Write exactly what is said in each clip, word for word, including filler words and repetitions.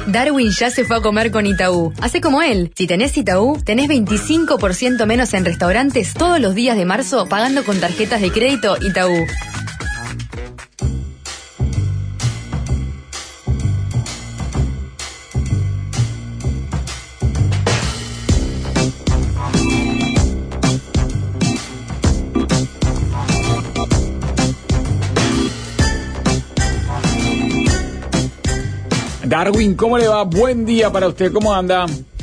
Darwin ya se fue a comer con Itaú. Hacé como él. Si tenés Itaú, tenés veinticinco por ciento menos en restaurantes todos los días de marzo pagando con tarjetas de crédito Itaú. Darwin, ¿cómo le va? Buen día para usted, ¿cómo anda?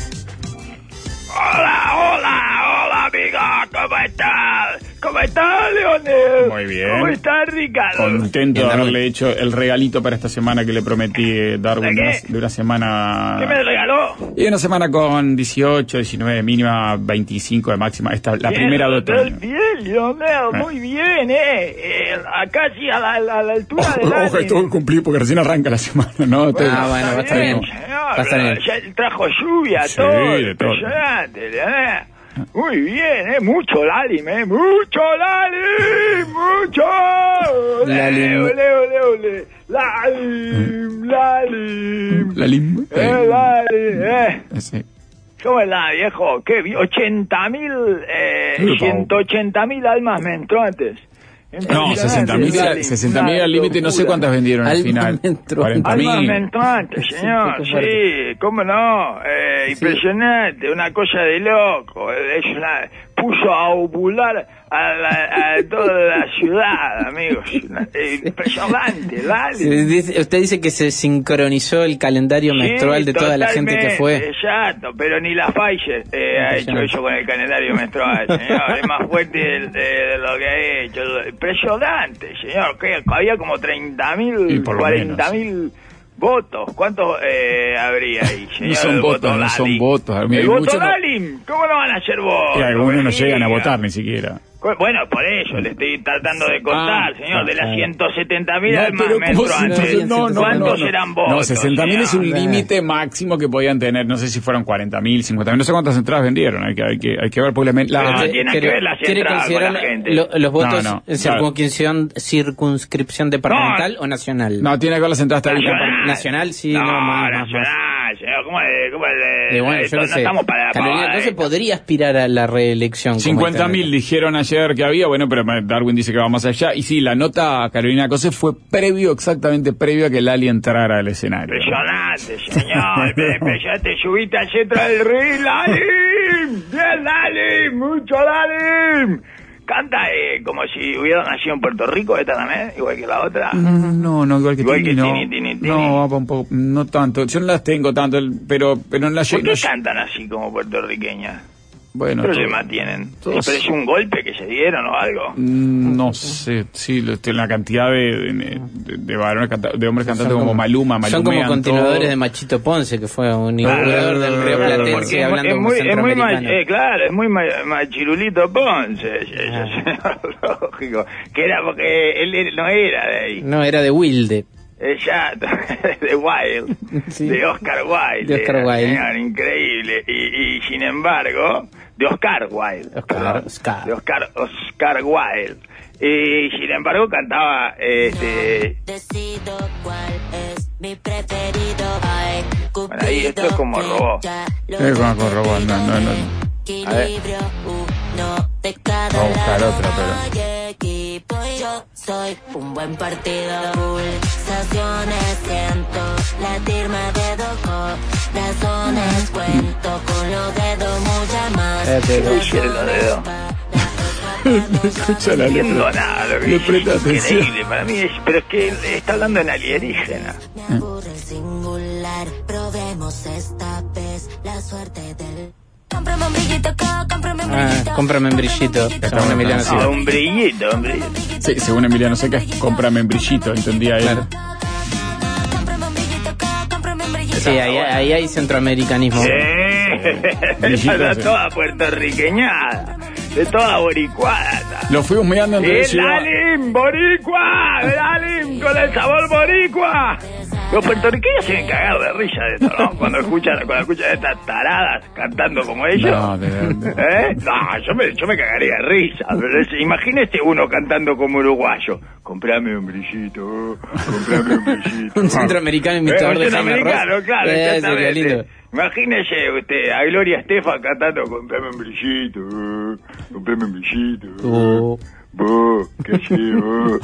Hola, hola, hola, amiga, ¿cómo estás? ¿Cómo estás, Leonel? Muy bien. ¿Cómo estás, Ricardo? Contento de haberle hecho el regalito para esta semana que le prometí, eh, Darwin, ¿De de qué? una, de una semana... ¿Qué me regaló? Y una semana con dieciocho, diecinueve mínima, veinticinco de máxima. Esta la Bien, primera de otoño. Bien, Leonel, Eh. muy bien, eh. eh acá sí, a la, a la altura del Ojo, año. esto cumplir porque recién arranca la semana, ¿no? Este- Ah, bueno, va a estar bien. Señor, Va a estar bien. ya trajo lluvia, Sí, todo, de todo. impresionante, Leonel. Muy bien, eh, mucho Lalim, eh, mucho Lalim, mucho. Lalim. Ole, ole, ole, Lalim, Lalim. La lim... Eh, Lalim, eh. Sí. ¿Cómo es la, viejo? ¿Qué? ochenta mil, eh, Sí, ciento ochenta mil almas menstruantes. No, sesenta mil al límite, no sé cuántas vendieron al Almas final. menstruantes. cuarenta Almas mil. menstruantes, señor, Sí, sí, cómo no, eh, impresionante, una cosa de loco, es una, puso a ovular a, la, a toda la ciudad, amigos, Una- eh, impresionante, dale. Se dice- Usted dice que se sincronizó el calendario menstrual Sí, de toda la gente que fue. totalmente, Exacto, pero ni la Pfizer eh, ha hecho Impresionante. eso con el calendario menstrual, señor. Es más fuerte de, de- de lo que ha hecho. Impresionante, señor. Que había como treinta Y mil, por lo cuarenta mil votos. ¿Cuántos eh, habría ahí, señor? No son del votos, voto no son Lalim? votos. A mí hay El voto muchos no- Lalim, ¿cómo no van a ser votos? Y algunos no Me llegan a diga. votar ni siquiera. Bueno, por eso le estoy tratando de contar, Ah, señor, de las ah. ciento setenta mil No, almas pero ¿cómo menstruantes. se- no, no, ¿Cuántos no, no. eran votos? No, sesenta mil es un señor? límite máximo que podían tener. No sé si fueron cuarenta mil, cincuenta mil. No sé cuántas entradas vendieron. Hay que, hay que, hay que ver. Porque la, la- Pero no tiene que ver las ¿Quiere entradas con considerar la gente. lo- los votos No, no, en claro. circunscripción, circunscripción departamental o nacional? no, tiene que ver las entradas también. Nacional. Nacional, sí, no, no, más, más, nacional, señor, ¿cómo le, cómo le, Y bueno, esto yo qué no sé. estamos para Carolina para- Cose podría aspirar a la reelección. como cincuenta mil intendente. dijeron ayer que había, bueno, pero Darwin dice que va más allá. Y sí, la nota a Carolina Cose fue previo, exactamente previo a que Lali entrara al escenario. Impresionante, señor, me- impresionante, subiste al centro del ring, Lalim, bien Lalim, mucho Lalim. Canta eh, como si hubiera nacido en Puerto Rico esta también, igual que la otra. No, no, igual que Igual Tini, que no. Tini, Tini, Tini. No, va un poco, no tanto. Yo no las tengo tanto, el- pero, pero en la ¿Por qué no- cantan así como puertorriqueñas? Bueno, ¿Qué todo- problema tienen? todos- ¿Les pareció un golpe que se dieron o algo? Mm, No sé, sí, lo- este, la cantidad de, de, de- de varones canta- de hombres cantantes como, Maluma, Maluma. Son como continuadores de Machito Ponce, que fue un inaugurador del Río Claro, Platense porque es, hablando es como muy, es muy ma- centroamericano. eh, claro, es muy ma- machirulito Ponce, ese Ah. señor, lógico, que era porque él era- no era de ahí, No, era de Wilde. exacto, de Wilde, Sí. de Oscar Wilde, De Oscar era, Wilde. señor, increíble, y, y sin embargo, de Oscar Wilde, Oscar, perdón, Oscar. de Oscar, Oscar Wilde, y sin embargo cantaba, este, Decido cuál es mi preferido. Ay, bueno, ahí esto es como robó. Es como robó, no, no, no. A ver. Equilibrio, uno de cada Voy a buscar lado. otra, pero- Hay equipo y yo soy un buen partido. Pulsaciones siento, latirme de dos corazones. Cuento con los dedos muchas más. Eh, pero- ¿Qué hicieron los dedos? Escucha la No entiendo letra. nada lo que Le dice, presta es atención. increíble para mí es, pero es que él está hablando en alienígena. Me aburre el singular. Probemos esta vez la suerte del. Cómprame un brillito acá, cómprame un Ah, brillito. cómprame un brillito. Según Emiliano Sí. Ah, Silva. un brillito, un brillito. Sí, según Emiliano Seca, es cómprame en brillito, entendía él. Claro. Cómprame un brillito acá, cómprame un brillito. Sí, ahí, ahí hay centroamericanismo. Eh, Brillito, está sí. toda puertorriqueñada, de toda boricuada. Lo fuimos mirando ¡El entonces. iba- Lalim, boricua! ¡El Lalim con el sabor boricua! Los puertorriqueños se ven cagados de risa de esto, ¿no? Cuando escuchan, cuando escuchan a estas taradas cantando como ellos. No, de verdad. ¿Eh? No, yo me, yo me cagaría de risa. Pero es- imagínese uno cantando como uruguayo. Comprame un brillito, comprame un brillito. Un centroamericano Eh, imitador un de Jaime centroamericano, Ross. claro, Eh, sería exactamente. lindo. Imagínese usted a Gloria Estefan cantando Comprame un brillito, comprame un brillito. Uh. Vos, qué sé vos.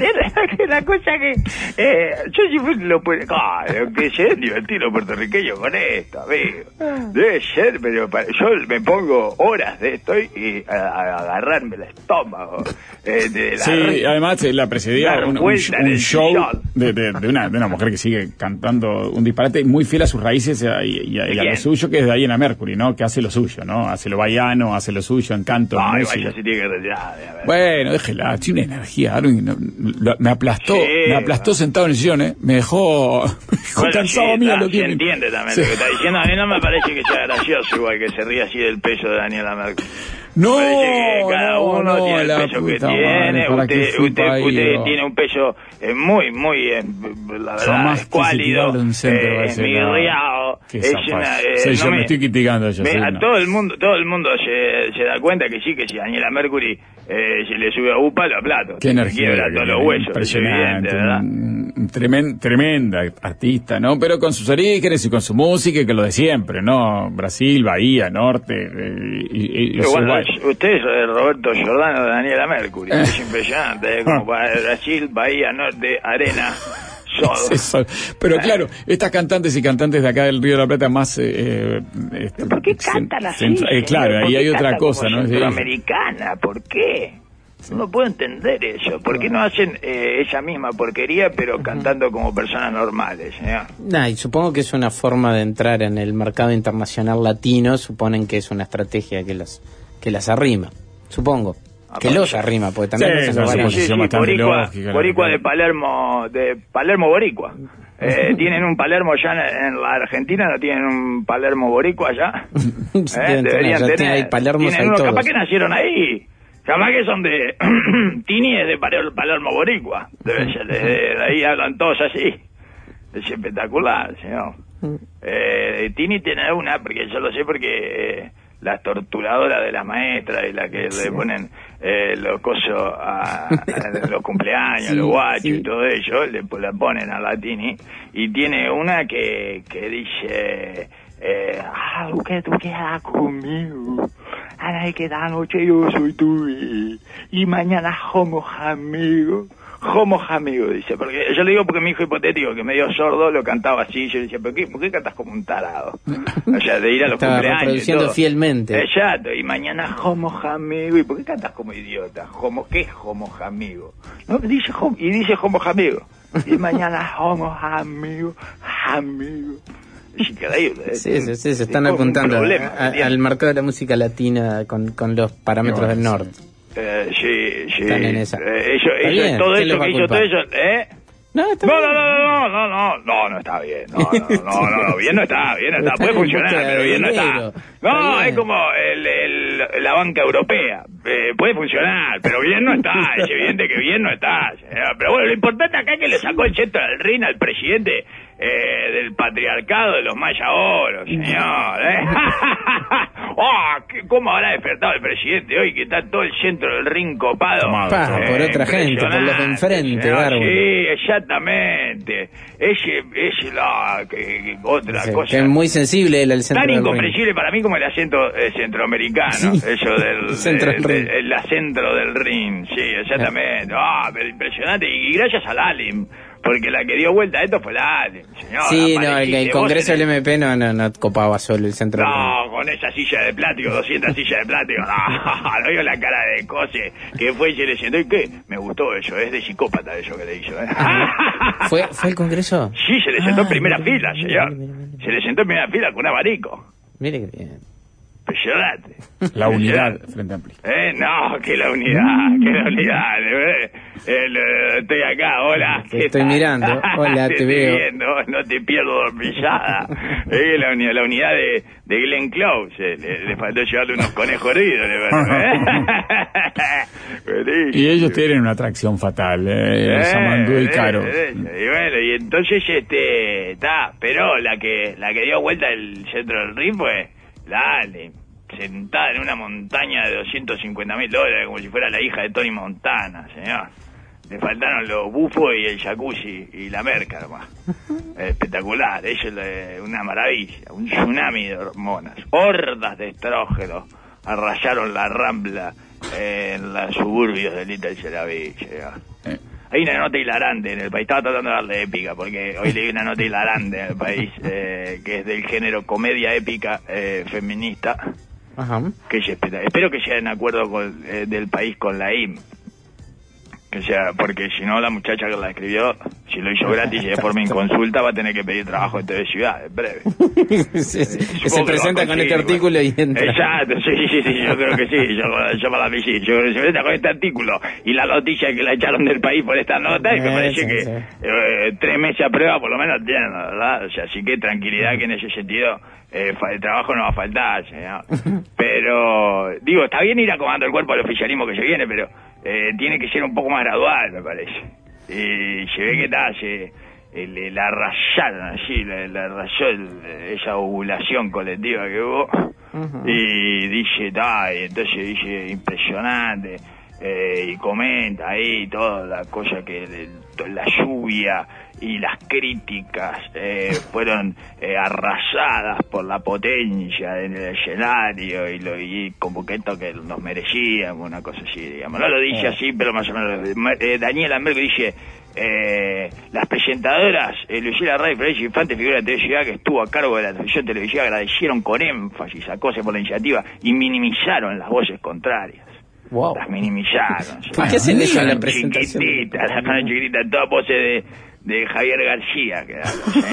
Es la cosa que eh, yo siempre lo puedo, claro, que se divertir los puertorriqueños con esto, amigo. Debe ser, pero pa- yo me pongo horas de esto y a, a agarrarme el estómago. Eh, de la Sí, re- además eh, la precedía Dar un, un- vuelta en un el show sillón. de, de, de una, de una mujer que sigue cantando un disparate muy fiel a sus raíces y a, y a- y a ¿De lo quién? suyo, que es de Diana Mercury, ¿no? Que hace lo suyo, ¿no? Hace lo baiano, hace lo suyo en canto, en Ay, música. vaya, se tiene que retirar. a ver. Bueno, déjela, tiene una energía, Darwin, no, lo- me aplastó, Sí, me aplastó va. sentado en el sillón, ¿eh? Me dejó, me dejó Bueno, cansado sí, a mí a está, lo se tiene. entiende también Sí. lo que está diciendo. A mí no me parece que sea gracioso igual que se ríe así del peso de Daniela Mercury. No, Me parece que cada no, uno no, tiene el la peso que puta tiene. madre, ¿para qué Usted, fui usted, pa' ahí, usted no? tiene un peso eh, muy, muy, eh, la verdad, Jamás es quise cuálido, tirarle un centro a eh, ese lado. mirriado. Qué Es zapazo. una, eh, Sí, no yo me estoy criticando yo, me- sí, a no. todo el mundo, todo el mundo se, se da cuenta que sí, que si Daniela Mercury eh, se le sube a UPA, lo aplato. Qué se energía, quiebra que todos los tiene, huesos. Es impresionante, evidente, ¿verdad? un- un tremen- tremenda artista, ¿no? Pero con sus orígenes y con su música, y que lo de siempre, ¿no? Brasil, Bahía, Norte, eh, y, y- y Pero bueno, Uruguay. usted es eh, Roberto Giordano de Daniela Mercury. Es impresionante, ¿eh? Como para Brasil, Bahía, Norte, Arena, Sodo. Eso. Pero claro, estas cantantes y cantantes de acá del Río de la Plata más... Eh, eh, ¿Pero ¿Por qué cen- cantan así? centra- eh, señor? claro, ¿Por ahí qué hay otra cantan cosa, como ¿no? Es de- centroamericana, ¿por qué? No puedo entender eso. ¿Por qué no hacen eh, esa misma porquería, pero cantando como personas normales, señor? Nah, y supongo que es una forma de entrar en el mercado internacional latino. Suponen que es una estrategia que las que las arrima. Supongo. Que Aparte- los arrima, porque también Sí, no se esa nos es van a- una posición bastante boricua, lógica, boricua la- de Palermo, de Palermo Boricua. Eh, ¿Tienen un Palermo ya en, en la Argentina? ¿No tienen un Palermo Boricua allá? Deben tener, ya tiene- hay Palermos, Tienen hay uno, todos. capaz que nacieron ahí. Capaz que son de... Tini es de Paler- Palermo Boricua. Debe ser, de, de ahí hablan todos así. Es espectacular, señor. Eh, Tini tiene una, porque yo lo sé porque... Eh, las torturadoras de las maestras y la que le ponen eh, los cosos a, a los cumpleaños, Sí, los guachos sí. y todo ello, le pues, la ponen a la Tini, y tiene una que, que dice, eh, ah, que tú quedas conmigo, ay, que esta noche yo soy tuyo, y mañana somos amigos. Somos amigos, dice, porque yo le digo porque mi hijo hipotético, que medio sordo, lo cantaba así, yo le decía, ¿por qué, por qué cantas como un tarado? O sea, de ir a los Estaba cumpleaños y reproduciendo todo. fielmente. Exacto, y mañana somos amigos, ¿y por qué cantas como idiota? Homo, ¿qué es somos amigos? No, dice hom- y dice somos amigos, y mañana somos amigos, amigos. Es increíble. ¿eh? Sí, sí, sí, se están Es como un apuntando problema, a- ¿entiendes? al mercado de la música latina con, con los parámetros Bueno, del norte. Eh, sí, sí. Están en esa. Eh, ellos, Está ellos- bien, todo ¿quién eso los va que a hizo todo culpar? eso, ¿eh? No, está No, bien. no, no, no, no, no, no, no está bien, no, no, no, no, no, bien no está, bien no está, Está puede en funcionar, busca de pero bien no dinero, está. está No, bien. es como el, el, la banca europea, eh, puede funcionar, pero bien no está, es evidente que bien no está. señor. Pero bueno, lo importante acá es que le sacó el centro del ring al presidente eh, del patriarcado de los Maya Oro, señor. ¿eh? Oh, ¿qué- ¿Cómo habrá despertado el presidente hoy que está todo el centro del ring copado? Tomado, Pa, por otra gente, por los de enfrente, señor. Darwin. Sí, exactamente. Ese, ese, la, que, que otra Sí, cosa. que es muy sensible el, el centro Tan del ring. incomprensible para mí como el acento eh, centroamericano, Sí. eso del El centro del eh, ring. de- el acento del ring, sí, exactamente. Ah, pero impresionante, y gracias al Alim, porque la que dio vuelta a esto fue la Alim, señor. Sí, no, el, apareciste el vos Congreso en del M P no, no, no copaba solo el centro del ring. No, con esa silla de plástico, doscientas sillas de plástico, no, no vio la cara de Cose, que fue y se le sentó, ¿y qué? Me gustó eso, es de psicópata eso que le hizo, ¿eh? ¿Fue, ¿Fue el Congreso? Sí, se le sentó Ah, en primera mira, fila, mira, señor. mira, mira, mira. Se le sentó en primera fila con un abanico. Mire que bien. impresionante. La unidad frente amplio. Eh, no, que la unidad, que la unidad. Eh, el, eh, estoy acá, hola. Te estoy mirando, hola, te, te veo. Estoy viendo, no te pierdo dormillada. Eh, la unidad, la unidad de, de Glenn Close. Eh, le, le faltó llevarle unos conejos heridos. ¿eh? Y ellos tienen una atracción fatal, eh, eh Samandú y Caro. Eh, eh, y bueno, y entonces, este, está, pero la que, la que dio vuelta el centro del ring fue Lali, sentada en una montaña de doscientos cincuenta mil dólares, como si fuera la hija de Tony Montana, señor. Le faltaron los bufos y el jacuzzi y la merca, nomás. Espectacular, eso es una maravilla, un tsunami de hormonas. Hordas de estrógenos arrasaron la Rambla eh, en los suburbios de Little Seraví, señor. Eh. Hay una nota hilarante en el país, estaba tratando de darle épica, porque hoy leí una nota hilarante en el país, eh, que es del género comedia épica eh, feminista. Ajá. Que es, espero que sea en acuerdo con, eh, del país con la I M. Que sea, porque si no la muchacha que la escribió, si lo hizo gratis y de forma inconsulta, va a tener que pedir trabajo en T V Ciudad, en breve. se, se, se presenta con este artículo y entra. Exacto, sí, sí, sí, yo creo que sí, yo, yo para mí sí, yo creo que se presenta con este artículo y la noticia que la echaron del país por esta nota, y me parece que eh, tres meses a prueba por lo menos tienen, ¿verdad? O sea, así que tranquilidad que en ese sentido eh, el trabajo no va a faltar, señor. Pero, digo, está bien ir acomodando el cuerpo al oficialismo que se viene, pero Eh, tiene que ser un poco más gradual, me parece. Y se ve que está, se, el, la rayaron así, la, la rayó el, esa ovulación colectiva que hubo. Uh-huh. Y dice, está, y entonces dice, impresionante. Eh, y comenta ahí toda la cosa que el, la lluvia y las críticas eh, fueron eh, arrasadas por la potencia en el escenario y, lo, y como que esto que nos merecíamos, una cosa así, digamos. No lo dice así, pero más o menos. Eh, Daniela Merck dice, eh, las presentadoras, eh, Lucila Ray, Florencia Infante, figura de T V Ciudad que estuvo a cargo de la transmisión televisiva, agradecieron con énfasis a Cose por la iniciativa y minimizaron las voces contrarias. Wow. Las minimizaron. ¿Por qué hacen eso en la presentación? Chiquititas, las ponen chiquititas, todas voces de, de Javier García, que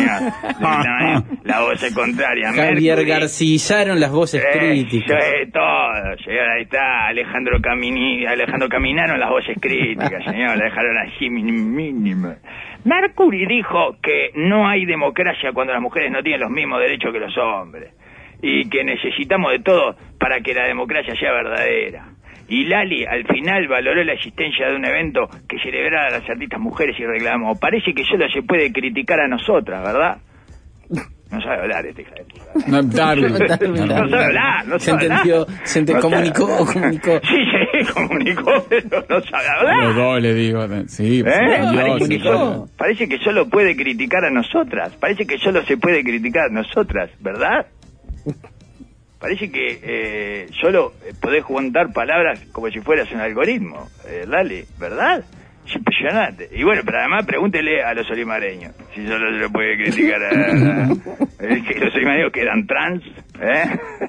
era, la voz contraria. Javier Garcillaron las voces eh, críticas. Eh, todo, señor, ahí está, Alejandro Camini, Alejandro Caminaron las voces críticas, señor, la dejaron así mínima. Mercury dijo que no hay democracia cuando las mujeres no tienen los mismos derechos que los hombres, y que necesitamos de todo para que la democracia sea verdadera. Y Lali al final valoró la existencia de un evento que celebrara a las artistas mujeres y reclamó, parece que solo se puede criticar a nosotras, ¿verdad? No sabe hablar este hija de puta. No, Darwin. No sabe hablar, no se sabe entendió, hablar. se ente- no comunicó, sabe. comunicó. Sí, sí, comunicó, pero no sabe hablar. Los dos le digo, sí, ¿Eh? Parece, que sí, solo, parece que solo puede criticar a nosotras, parece que solo se puede criticar a nosotras, ¿verdad? Parece que eh, solo podés juntar palabras como si fueras un algoritmo, eh, Lali, ¿verdad? Es impresionante. Y bueno, pero además pregúntele a los olimareños si solo se lo puede criticar a... a, a es que los olimareños quedan trans, ¿eh?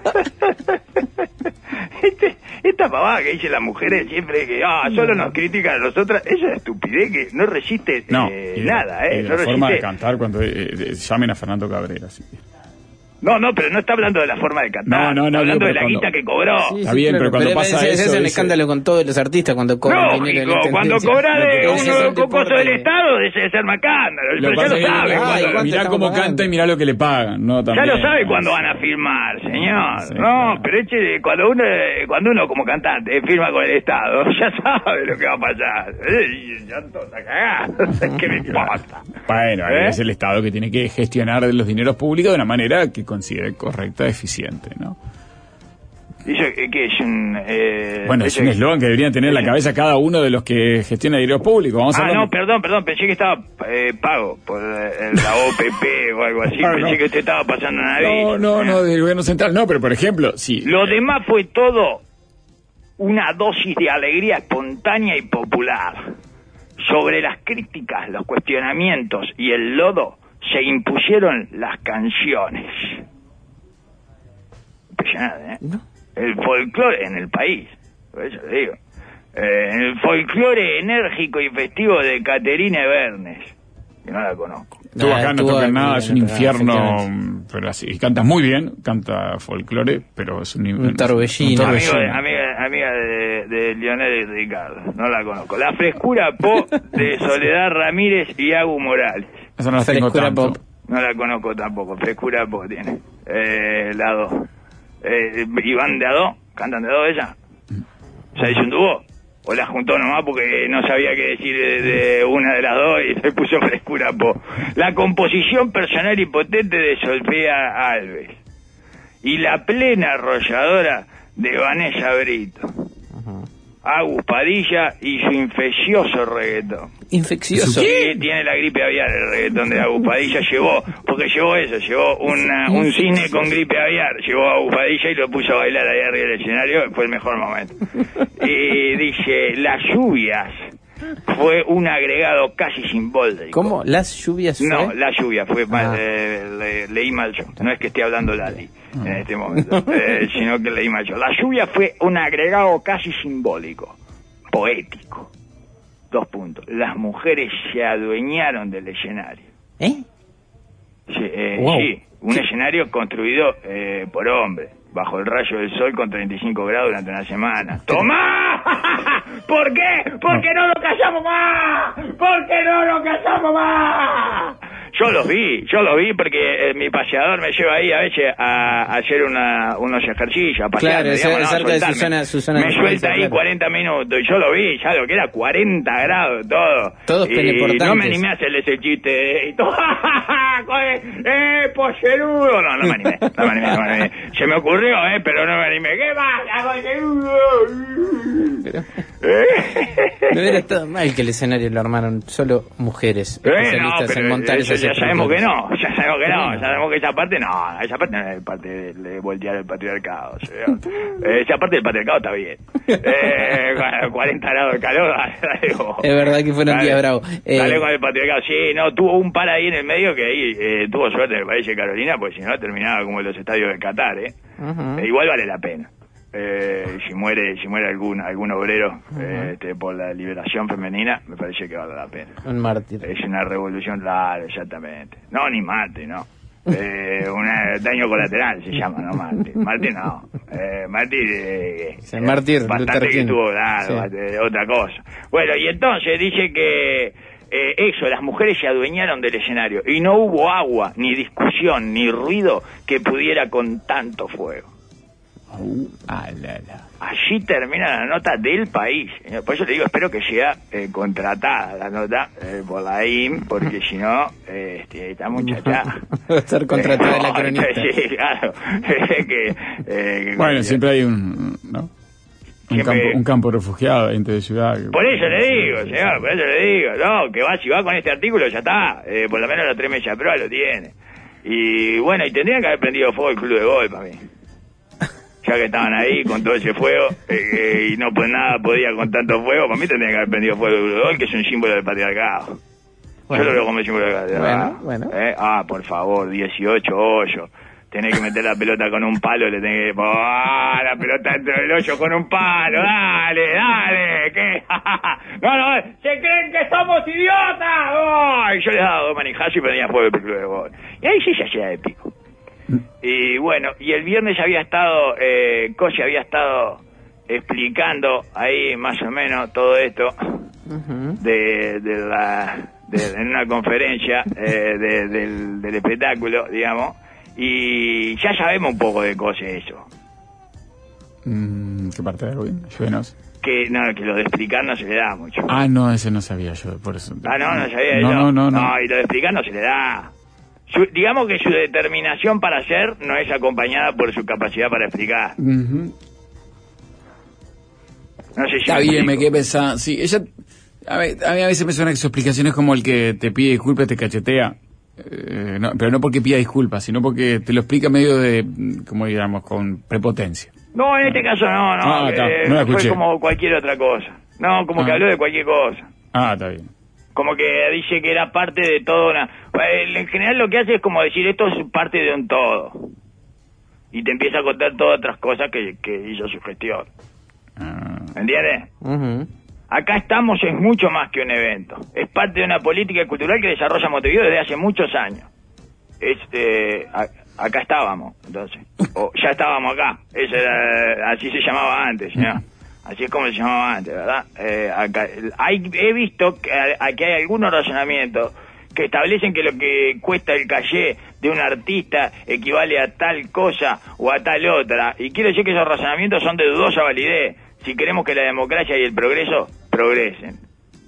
este, esta pavada que dicen las mujeres siempre que ah, solo nos critican a nosotras, esa es una estupidez que no resiste no, eh, y nada, ¿eh? Y no la forma resiste... de cantar cuando eh, eh, llamen a Fernando Cabrera, sí. No, no, pero no está hablando de la forma de cantar. No, no, no. Está hablando digo, de la cuando... guita que cobró. Sí, está sí, bien, claro, pero cuando pero pasa ese, eso... ese es un dice... escándalo con todos los artistas cuando cobran dinero. Lógico, cuando cobra de uno con costo del Estado, debe ser macándaro. Lo Pero ya lo que sabe. es, Cuando, ¿cuánto mirá están cómo pagando? canta y mirá lo que le pagan. No, ya también, lo sabe no, cuando sí. van a firmar, señor. Sí, no, claro. pero este, cuando uno, cuando uno como cantante firma con el Estado, ya sabe lo que va a pasar. Eh, ya toda cagada. ¿Qué me importa? Bueno, ahí ¿Eh? es el Estado que tiene que gestionar los dineros públicos de una manera que considere correcta, eficiente, ¿no? ¿Eso qué es? Un, eh, Bueno, es eso un eslogan que deberían tener en la cabeza cada uno de los que gestiona dinero público. Vamos a Ah, hablar- no, perdón, perdón, pensé que estaba eh, pago por eh, la O P P o algo así, Ah, pensé no. que usted estaba pasando una vez. No, no, no, del gobierno central, no, pero por ejemplo, sí. Lo demás fue todo una dosis de alegría espontánea y popular. Sobre las críticas, los cuestionamientos y el lodo se impusieron las canciones. Impresionante, ¿eh? ¿No? El folclore en el país, por eso le digo. Eh, el folclore enérgico y festivo de Caterine Bernes, que no la conozco. Estuvo acá, no toca nada, es un infierno, efectivamente. pero así, y canta muy bien, canta folclore, pero es un, Un torbellino. un Amigo torbellino. de, amiga, amiga de, de Lionel y Ricardo, no la conozco. La frescura pop de Soledad Ramírez y Agu Morales. Esa no la tengo Frescura tanto. pop. No la conozco tampoco, frescura pop tiene. Eh, la dos. Eh, ¿Iván de a dos? ¿Cantan de a dos ella? ¿Se hizo un dúo? ¿O la juntó nomás porque no sabía qué decir de, de una de las dos y se puso frescura pop? La composición personal y potente de Sofía Alves. Y la plena arrolladora de Vanessa Brito. Agus Padilla y su infeccioso reggaetón. Infeccioso. Sí, tiene la gripe aviar el reggaetón de Agus Padilla, llevó, porque llevó eso, llevó una, un cine con gripe aviar, llevó a Agus Padilla y lo puso a bailar ahí arriba del escenario, fue el mejor momento. Y dice, las lluvias fue un agregado casi simbólico. ¿Cómo? ¿Las lluvias fue? No, la lluvia fue mal, Ah. eh, le- leí mal yo. No es que esté hablando Lali en este momento, eh, sino que leí mal yo. La lluvia fue un agregado casi simbólico, poético. Dos puntos. Las mujeres se adueñaron del escenario. ¿Eh? Sí, eh, Wow. sí, un ¿Qué? escenario construido eh, por hombres, bajo el rayo del sol con treinta y cinco grados durante una semana. ¡Tomá! ¿Por qué? ¿Por qué no lo callamos más? ¿Por qué no lo callamos más? Yo los vi, yo los vi porque eh, mi paseador me lleva ahí a veces a, a hacer una, unos ejercicios, a pasear, Claro, digamos, es ¿no? cerca de su Soltarme. zona- su zona Me de suelta influencia, ahí claro. cuarenta minutos y yo lo vi, ya lo que era cuarenta grados todo. Todos y peneportantes. no me animé a hacerle ese chiste y todo. ¡Eh, pollerudo! No, no me animé, no me animé, no me animé. Se me ocurrió, ¿eh? Pero no me animé. ¿Qué pasa, pollerudo? Pero ¿Eh? no hubiera estado mal que el escenario lo armaron solo mujeres Eh, no, especialistas pero en montar eso esas ya sabemos que estructuras. no, ya sabemos que no, Bueno. ya sabemos que esa parte no, esa parte no es parte de, de voltear el patriarcado, señor. Eh, esa parte del patriarcado está bien. Eh, cuarenta grados de calor, dale, oh. Es verdad que fue un Dale, día bravo. Eh, Dale con el patriarcado, sí, no, tuvo un par ahí en el medio que ahí eh, tuvo suerte en el país de Carolina, porque si no terminaba como en los estadios de Qatar, ¿eh? Ujú. Eh, igual vale la pena. Eh, si muere si muere algún algún obrero eh, este, por la liberación femenina, me parece que vale la pena. Un mártir. Es una revolución, claro, exactamente. No, ni Marte, no. Eh, un daño colateral se llama, no Marte. Marte no. Eh, Marte, eh, Sí, mártir, bastante Luther que King. tuvo, claro, Sí. bastante- otra cosa. Bueno, y entonces dice que eh, eso, las mujeres se adueñaron del escenario y no hubo agua, ni discusión, ni ruido que pudiera con tanto fuego. Uh, ah, la, la. Allí termina la nota del país. Por eso le digo, espero que sea eh, contratada la nota eh, por la I M, porque si no, eh, este, esta muchacha... Va a estar contratada Eh, la no, cronista. Sí, claro. que, eh, que- Bueno, siempre hay un, ¿no? Un, Siempre- campo, un campo refugiado dentro de ciudad. que- Por eso le digo, señor, por eso le digo, no, que va, si va con este artículo ya está, eh, por lo menos los tres meses de prueba lo tiene. Y bueno, y tendrían que haber prendido fuego el club de golf para mí. Ya que estaban ahí con todo ese fuego eh, eh, y no pues nada podía con tanto fuego, para mí tendrían que haber prendido fuego el club de golf, que es un símbolo del patriarcado. Bueno. Yo lo veo como un símbolo del patriarcado. Bueno, bueno. Eh, Ah, por favor, dieciocho hoyos. Tenés que meter la pelota con un palo, le tenés que... ¡Ah, la pelota dentro del hoyo con un palo! ¡Dale, dale! ¿Qué? ¡No, no! ¡Se creen que somos idiotas! ¡Ay! Yo les daba dos manijazos y prendía fuego el club de gol. Y ahí sí se hacía épico. Y bueno, y el viernes había estado... Eh, Cosi había estado explicando ahí más o menos todo esto Ujú. de, de la... de- en una conferencia eh, de- del, del espectáculo, digamos, y ya sabemos un poco de cosas eso. Mm, ¿Qué parte de gobierno? Ayúdenos. Que no, que lo de explicar no se le da mucho. Ah, no, ese no sabía yo, por eso. Ah, no, no sabía No, yo. no, no, no. No, y lo de explicar no se le da. Su- digamos que su determinación para hacer no es acompañada por su capacidad para explicar. Ujú. No sé si Está me bien, me explico. quedé pensando. Sí, ella. A mí, a mí a veces me suena que su explicación es como el que te pide disculpas y te cachetea. Eh, no, pero no porque pida disculpas, sino porque te lo explica medio de, mm, como digamos, con prepotencia. No, en este caso no, no. Ah, está, eh, no la fue escuché. como cualquier otra cosa. No, como que Ah. habló de cualquier cosa. Ah, está bien. Como que dice que era parte de toda una... En general lo que hace es como decir esto es parte de un todo. Y te empieza a contar todas otras cosas que, que hizo su gestión. Ah, ¿Entiendes? Ujú. Acá estamos es mucho más que un evento. Es parte de una política cultural que desarrolla Montevideo desde hace muchos años. Es, eh, a, acá estábamos, entonces. O ya estábamos acá. Eso era, así se llamaba antes, ¿no? Así es como se llamaba antes, ¿verdad? Eh, acá, hay, he visto que, a, que hay algunos razonamientos que establecen que lo que cuesta el caché de un artista equivale a tal cosa o a tal otra. Y quiero decir que esos razonamientos son de dudosa validez si queremos que la democracia y el progreso progresen.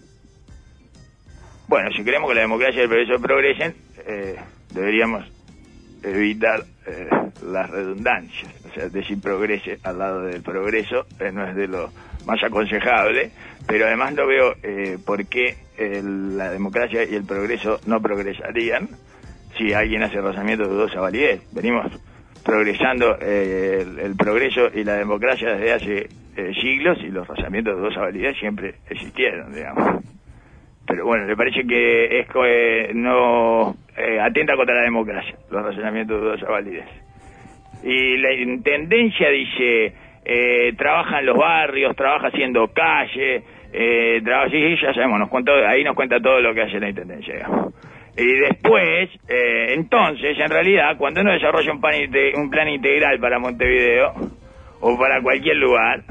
Bueno, si queremos que la democracia y el progreso progresen, eh, deberíamos evitar eh, las redundancias. O sea, decir progrese al lado del progreso eh, no es de lo más aconsejable, pero además no veo eh, por qué eh, la democracia y el progreso no progresarían si alguien hace razonamiento de dudosa validez. Venimos progresando eh, el, el progreso y la democracia desde hace eh, siglos, y los razonamientos de dudosa validez siempre existieron, digamos. Pero bueno, le parece que es eh, no eh, atenta contra la democracia, los razonamientos de dudosa validez. Y la intendencia dice, eh, trabaja en los barrios, trabaja haciendo calle, eh, trabaja, sí, ya sabemos, nos cuenta, ahí nos cuenta todo lo que hace la intendencia, digamos. Y después, eh, entonces, en realidad, cuando uno desarrolla un plan, un plan integral para Montevideo, o para cualquier lugar,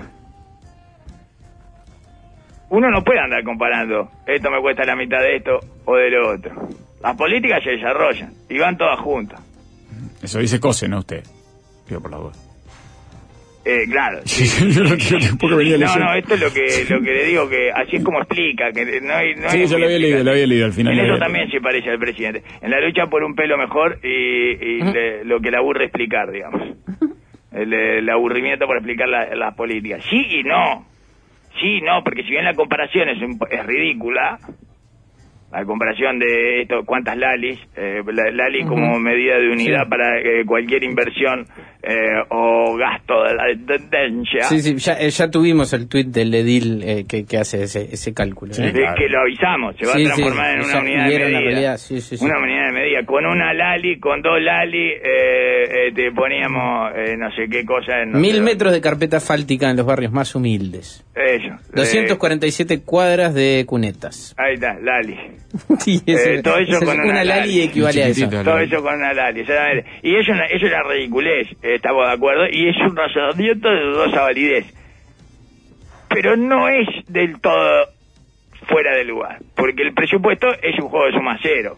uno no puede andar comparando, esto me cuesta la mitad de esto o de lo otro. Las políticas se desarrollan y van todas juntas. Eso dice Cose, ¿no usted? Pido por la duda. Eh, claro. Sí, sí, yo no, tampoco venía no, leyendo. no, esto es lo que lo que le digo, que así es como explica, que no hay... No sí, hay yo lo había leído, lo había leído al final. En eso había... también se parece al presidente. En la lucha por un pelo mejor y, y ¿Mm? le, lo que le aburre explicar, digamos. El, el aburrimiento por explicar las la políticas. Sí y no. Sí y no, porque si bien la comparación es, un, es ridícula, la comparación de esto, cuántas lalis, eh, la, lali como uh-huh. medida de unidad sí. para eh, cualquier inversión eh, o gasto de la intendencia. Sí, sí, ya, eh, ya tuvimos el tuit del edil eh, que, que hace ese, ese cálculo. Sí, ¿eh? claro. Que lo avisamos, se va sí, a transformar sí, en una ya, unidad de medida. Una, realidad, sí, sí, sí. una unidad de medida. Con una lali, con dos lali, eh, eh, te poníamos eh, no sé qué cosa. En Mil metros de carpeta asfáltica en los barrios más humildes. Eso. doscientas cuarenta y siete eh, cuadras de cunetas. Ahí está, lali. Sí, eso, eh, todo eso, eso con una, una lali, lali equivale a eso. Todo eso con una lali. Y eso, eso es la ridiculez, estamos de acuerdo, y es un razonamiento de dudosa validez. Pero no es del todo fuera de lugar, porque el presupuesto es un juego de suma cero.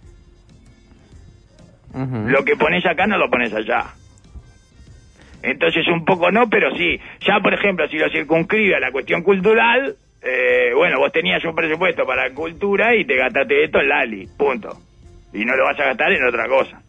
Uh-huh. Lo que pones acá no lo pones allá. Entonces un poco no, pero sí. Ya, por ejemplo, si lo circunscribe a la cuestión cultural... Eh, bueno, vos tenías un presupuesto para cultura y te gastaste esto en Lali, punto. Y no lo vas a gastar en otra cosa.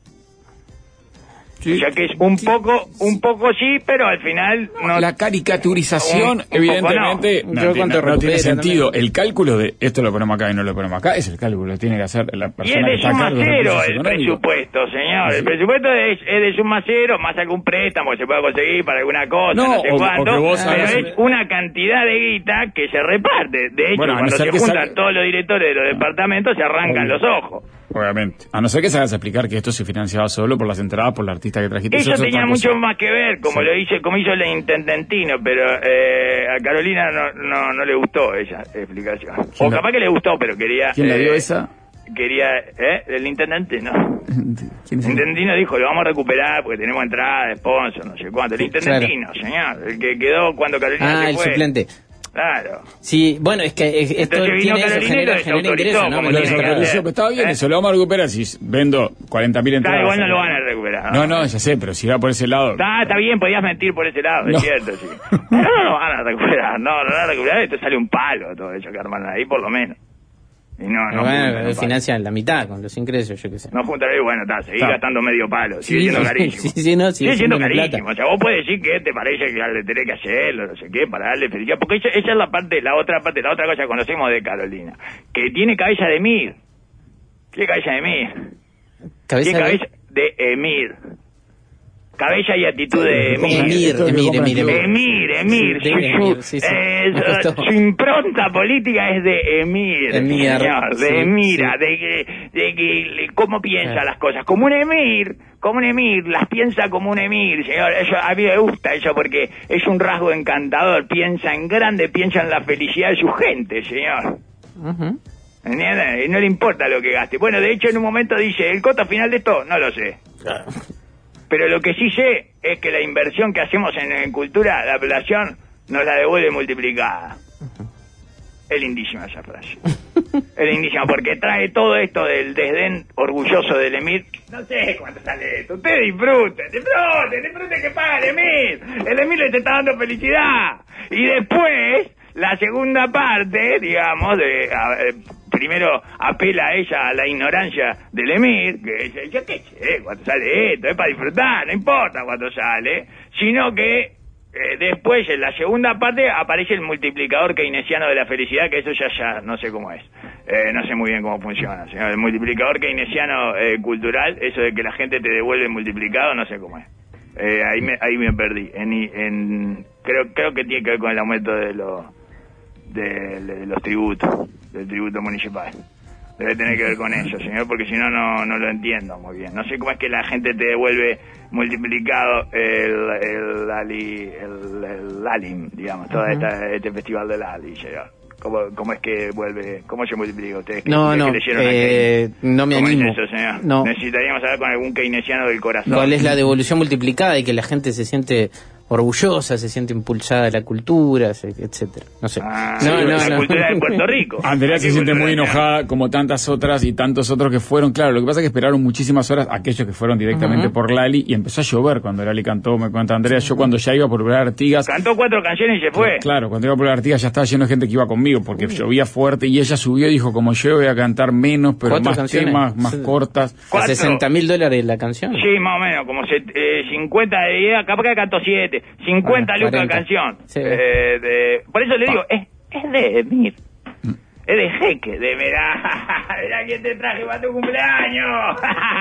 Sí. O sea que es un sí. poco, un poco sí, pero al final no. La caricaturización, un, un evidentemente, no, no, tiene, no tiene sentido. También. El cálculo de esto lo ponemos acá y no lo ponemos acá es el cálculo que tiene que hacer la persona que está acá. Y es de suma cero el presupuesto, señor. ¿Sí? El presupuesto es, es de suma cero, más algún préstamo que se pueda conseguir para alguna cosa, no, no sé o, cuánto. O vos pero sabes... es una cantidad de guita que se reparte. De hecho, bueno, cuando se juntan saque... todos los directores de los departamentos, se arrancan Obvio. los ojos. Obviamente. A no ser que se hagas explicar que esto se financiaba solo por las entradas, por la artista que trajiste. Eso, eso tenía mucho más que ver, como sí. lo hice, como hizo el intendentino, pero eh, a Carolina no, no, no le gustó esa explicación. O capaz que le gustó, pero quería... ¿Quién eh, la dio esa? Quería... ¿Eh? El intendentino. ¿Quién es el intendentino? Dijo, lo vamos a recuperar porque tenemos entrada, sponsor, no sé cuánto. El intendentino, claro. señor. El que quedó cuando Carolina ah, se el fue. suplente. Claro. Sí, bueno, es que es, esto tiene eso, genera, genera ingreso, ¿no? Pero estaba bien, ¿Eh? eso lo vamos a recuperar si vendo cuarenta mil entradas. Claro, igual no lo van a recuperar. No, no, no, ya sé, pero si va por ese lado... Está, está bien, podías mentir por ese lado, no. es cierto, sí. No, no lo van a recuperar, no, no lo van a recuperar, esto sale un palo todo eso que arman ahí, por lo menos. Y no, no bueno, no financian la mitad con los ingresos, yo qué sé. No juntar ahí, bueno, está, seguí gastando medio palo, sigue sí, siendo carísimo. Sí, sí, no, sigue, sigue siendo carísimo. Plata. O sea, vos podés decir que te parece que le tenés que hacerlo, no sé qué, para darle felicidad, porque esa, esa es la parte, la otra parte, la otra cosa que conocemos de Carolina, que tiene cabeza de Emir. ¿Qué cabeza de Emir? ¿Cabeza ¿Qué de? cabeza de Emir? Cabeza y actitud de Emir. Emir, Emir, Emir. Emir, Emir. Su, su, sí, sí. Eh, su impronta política es de Emir, Emir señor, de sí, Emira, sí. de que, de que cómo piensa las cosas. Como un Emir, como un emir, las piensa como un emir, señor. Eso, a mí me gusta eso porque es un rasgo encantador. Piensa en grande, piensa en la felicidad de su gente, señor. Uh-huh. ¿Entiendes? Y no le importa lo que gaste. Bueno, de hecho, en un momento dice, ¿el costo final de esto? No lo sé. Claro. Pero lo que sí sé es que la inversión que hacemos en, en cultura, la población, nos la devuelve multiplicada. Uh-huh. Es lindísima esa frase. Es lindísima porque trae todo esto del desdén orgulloso del emir. No sé cuánto sale esto. Ustedes disfruten, disfruten, disfruten que paga el emir. El emir le está dando felicidad. Y después, la segunda parte, digamos, de a, eh, primero apela a ella a la ignorancia del emir, que dice, yo qué sé, cuánto sale esto, es para disfrutar, no importa cuánto sale, sino que Eh, después, en la segunda parte, aparece el multiplicador keynesiano de la felicidad, que eso ya ya no sé cómo es. Eh, no sé muy bien cómo funciona, señor. El multiplicador keynesiano eh, cultural, eso de que la gente te devuelve multiplicado, no sé cómo es. Eh, ahí me ahí me perdí. En, en creo creo que tiene que ver con el aumento de los de, de los tributos, del tributo municipal. Debe tener que ver con eso, señor, porque si no, no no lo entiendo muy bien. No sé cómo es que la gente te devuelve multiplicado el el Ali, el, el Alim, digamos, todo uh-huh. esta, este festival del Ali, señor. ¿Cómo, ¿Cómo es que vuelve, cómo se multiplica ustedes? Que, no, que no, eh, no me animo. Es eso, señor? No. Necesitaríamos hablar con algún keynesiano del corazón. ¿Cuál es la devolución multiplicada y que la gente se siente orgullosa, se siente impulsada de la cultura, etcétera? No sé. Ah, no, sí, no, la no. cultura de Puerto Rico. Andrea se siente muy enojada, como tantas otras y tantos otros que fueron. Claro, lo que pasa es que esperaron muchísimas horas aquellos que fueron directamente uh-huh. por Lali, y empezó a llover cuando Lali cantó, me cuenta Andrea. Yo cuando ya iba por ver Artigas, cantó cuatro canciones y se fue. Claro, cuando iba por ver Artigas ya estaba lleno de gente que iba conmigo, porque uh-huh. llovía fuerte, y ella subió y dijo, como yo voy a cantar menos, pero más canciones? temas, más sí. cortas. ¿sesenta mil dólares la canción? Sí, más o menos, como se, eh, cincuenta de idea, capaz que cantó siete, cincuenta lucas la canción. Sí. Eh, de, por eso le digo, es, es de Emir. Es de Jeque, de mirá, mirá quién te traje para tu cumpleaños.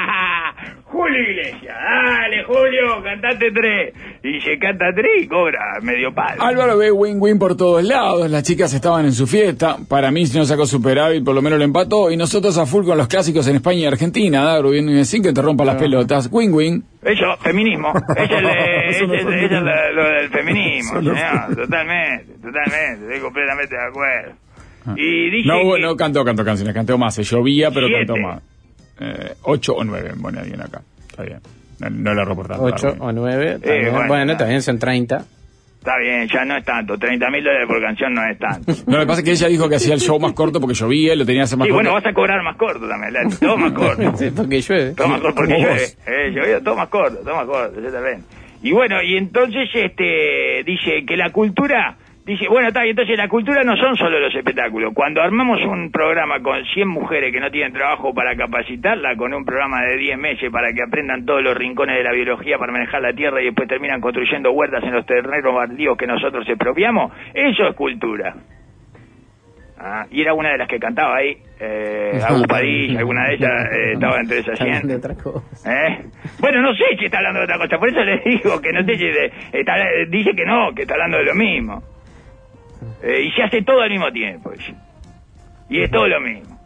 Julio Iglesias, dale Julio, cantate tres. Y se canta tres y cobra medio palo. Álvaro ve win-win por todos lados, las chicas estaban en su fiesta, para mí si no sacó superávit por lo menos lo empató, y nosotros a full con los clásicos en España y Argentina, Daro, viendo y sin que te rompa las pelotas, win-win. Eso, feminismo, es el, es el, es el, es el, lo del feminismo, señor, totalmente, totalmente, estoy completamente de acuerdo. Y dice no, que no cantó, cantó canciones, cantó más, se llovía, pero siete. cantó más. Eh, ocho o nueve, pone alguien acá, está bien. No, no le reportaron. Ocho o nueve, eh, bueno, bueno también son treinta. Está bien, ya no es tanto, treinta mil dólares por canción no es tanto. No, lo que pasa es que ella dijo que hacía el show más corto porque llovía y lo tenía que hacer más sí, corto. Sí, bueno, vas a cobrar más corto también, todo más corto. Sí, porque llueve. Todo más corto porque llueve, eh, llovía, todo más corto, todo más corto, yo también. Y bueno, y entonces este dice que la cultura... Dice, bueno, está, y entonces la cultura no son solo los espectáculos. Cuando armamos un programa con cien mujeres que no tienen trabajo para capacitarla, con un programa de diez meses para que aprendan todos los rincones de la biología para manejar la tierra y después terminan construyendo huertas en los terrenos baldíos que nosotros expropiamos, eso es cultura. Ah, y era una de las que cantaba ahí, eh, Agus Padilla, alguna de ellas eh, estaba entre esas cien. ¿Eh? Bueno, no sé si está hablando de otra cosa, por eso le digo que no sé si de, está, dice que no, que está hablando de lo mismo. Eh, y se hace todo al mismo tiempo. Y es todo lo mismo.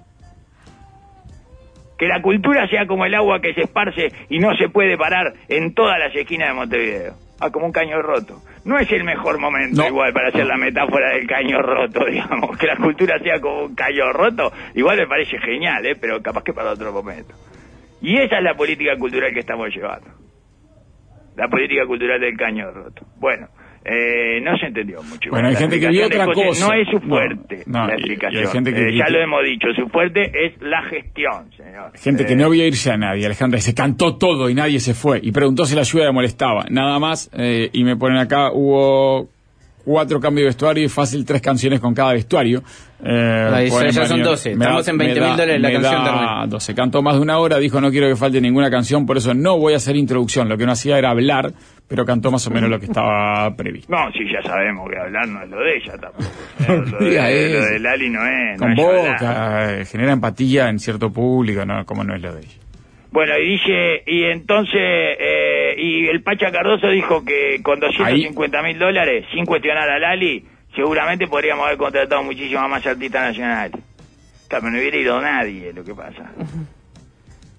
Que la cultura sea como el agua que se esparce y no se puede parar en todas las esquinas de Montevideo. Ah, como un caño roto. No es el mejor momento no. igual para hacer la metáfora del caño roto, digamos. Que la cultura sea como un caño roto, igual me parece genial, ¿eh? Pero capaz que para otro momento. Y esa es la política cultural que estamos llevando. La política cultural del caño roto. Bueno. Eh, no se entendió mucho. Bueno, hay gente que vio otra cosa. No es su fuerte no, no, la explicación. Y hay gente que eh, ya lo hemos dicho, su fuerte es la gestión, señor. Gente eh, que no vio irse a nadie. Alejandra se cantó todo y nadie se fue. Y preguntó si la lluvia le molestaba. Nada más. Eh, y me ponen acá, hubo cuatro cambios de vestuario y fácil tres canciones con cada vestuario. Eh, no, ya, ya son doce. Estamos da, en veinte mil dólares la canción de doce. Cantó más de una hora, dijo no quiero que falte ninguna canción, por eso no voy a hacer introducción. Lo que no hacía era hablar, pero cantó más o menos lo que estaba previsto. No, sí, ya sabemos que hablar no es lo de ella tampoco. Lo de, lo de Lali no es. Convoca, no genera empatía en cierto público, no, como no es lo de ella. Bueno, y dice, y entonces, eh, y el Pacha Cardoso dijo que con doscientos cincuenta mil dólares, sin cuestionar a Lali, seguramente podríamos haber contratado muchísimas más artistas nacionales. Claro, pero no hubiera ido nadie, lo que pasa.